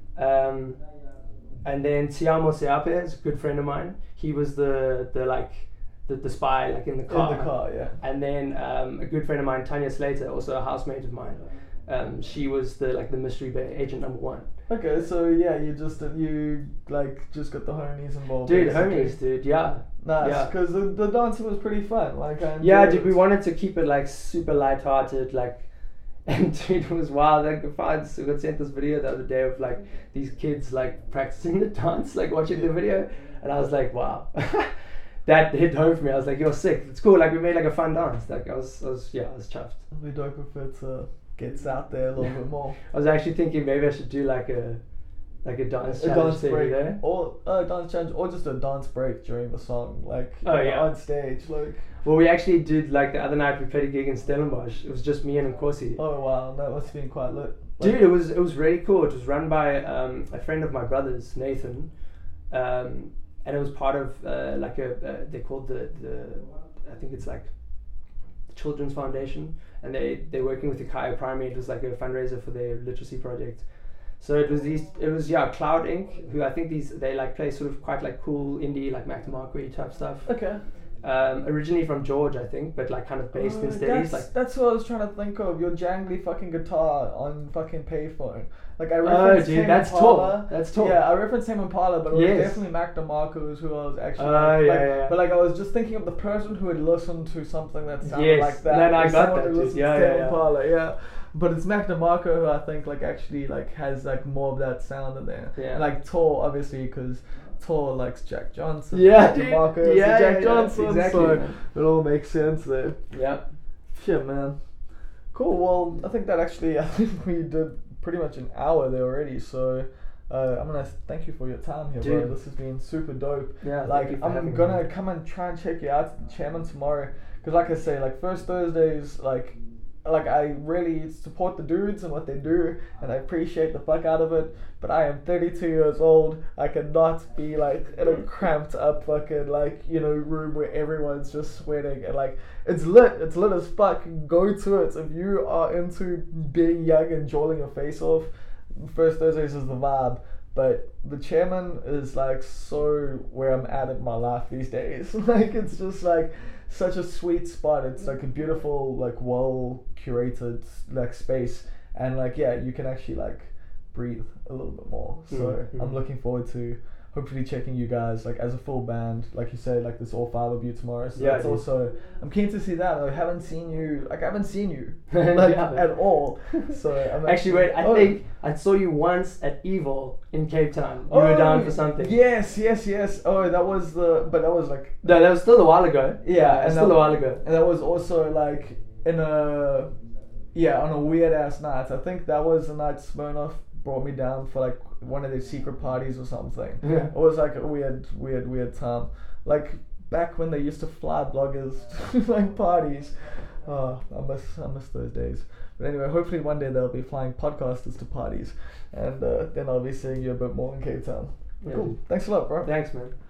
B: And then Tiamo Seape is a good friend of mine. He was the spy like in the car.
C: In the car, yeah.
B: And then a good friend of mine, Tanya Slater, also a housemate of mine. She was the mystery agent number 1.
C: Okay, so yeah, you just got the homies involved.
B: Dude,
C: basically.
B: homies, dude, yeah.
C: Nice,
B: Yeah.
C: because the dancing was pretty fun. Like, I
B: Yeah,
C: enjoyed
B: dude, we
C: it.
B: wanted to keep it like super lighthearted, like And dude, it was wild. Like, we got sent this video the other day of like these kids like practicing the dance, like watching the video, and I was like, wow. That hit home for me. I was like, you're sick. It's cool. Like, we made like a fun dance. Like, I was chuffed.
C: It'd be dope if it gets out there a little bit more.
B: I was actually thinking maybe I should do like a dance challenge thing,
C: break,
B: you know?
C: or a dance challenge, or just a dance break during the song, like on stage, like.
B: Well, we actually did, like, the other night we played a gig in Stellenbosch. It was just me and Nkosi.
C: Oh wow, that must have been quite lit.
B: Dude, it was really cool. It was run by a friend of my brother's, Nathan, and it was part of like they called the I think it's like Children's Foundation, and they're working with the Kaya Primary. It was like a fundraiser for their literacy project. So it was Cloud Inc., who I think they like play sort of quite like cool indie, like Mac DeMarco type stuff.
C: Okay.
B: Originally from George, I think, but like kind of based in States.
C: That's what I was trying to think of. Your jangly fucking guitar on fucking payphone. Like I referenced Tame
B: that's
C: Impala.
B: That's tall.
C: Yeah, I referenced Tame Impala, but it was definitely Mac DeMarco who I was actually. But like I was just thinking of the person who had listened to something that sounded like that.
B: No, I got that.
C: Tame Impala, yeah. But it's Mac DeMarco who I think like actually like has like more of that sound in there.
B: Yeah.
C: And, like Tor, obviously, because Tor likes Jack Johnson.
B: Yeah,
C: dude. DeMarco Jack Johnson.
B: Exactly.
C: So it all makes sense there.
B: Yeah.
C: Shit, man. Cool. Well, I think we did pretty much an hour there already. So I'm gonna thank you for your time here,
B: dude.
C: bro. This has been super dope.
B: Yeah.
C: Like I'm gonna come and try and check you out at the Chairman tomorrow. Cause like I say, like first Thursdays, like I really support the dudes and what they do, and I appreciate the fuck out of it. But I am 32 years old. I cannot be like in a cramped up fucking like room where everyone's just sweating and like it's lit as fuck. Go to it if you are into being young and jawling your face off. First Thursdays is the vibe. But the Chairman is like so where I'm at in my life these days. Like it's just like such a sweet spot. It's like a beautiful, like well curated like space, and like you can actually like breathe a little bit more. So I'm looking forward to hopefully checking you guys like as a full band, like you say, like this all five of you tomorrow. So that's also I'm keen to see that. I haven't seen you like like at all. So I'm
B: actually wait. I think I saw you once at Evil in Cape Town. You were down for something.
C: Yes. Oh, that was but that was like
B: no, that was still a while ago.
C: Yeah,
B: and still a while ago.
C: And that was also like on a weird ass night. I think that was the night Smirnoff brought me down for like one of their secret parties or something.
B: Yeah.
C: It was like a weird time. Like back when they used to fly bloggers to like parties. Oh, I miss those days. But anyway, hopefully one day they'll be flying podcasters to parties, and then I'll be seeing you a bit more in Cape Town.
B: Yeah,
C: cool.
B: dude.
C: Thanks a lot, bro.
B: Thanks, man.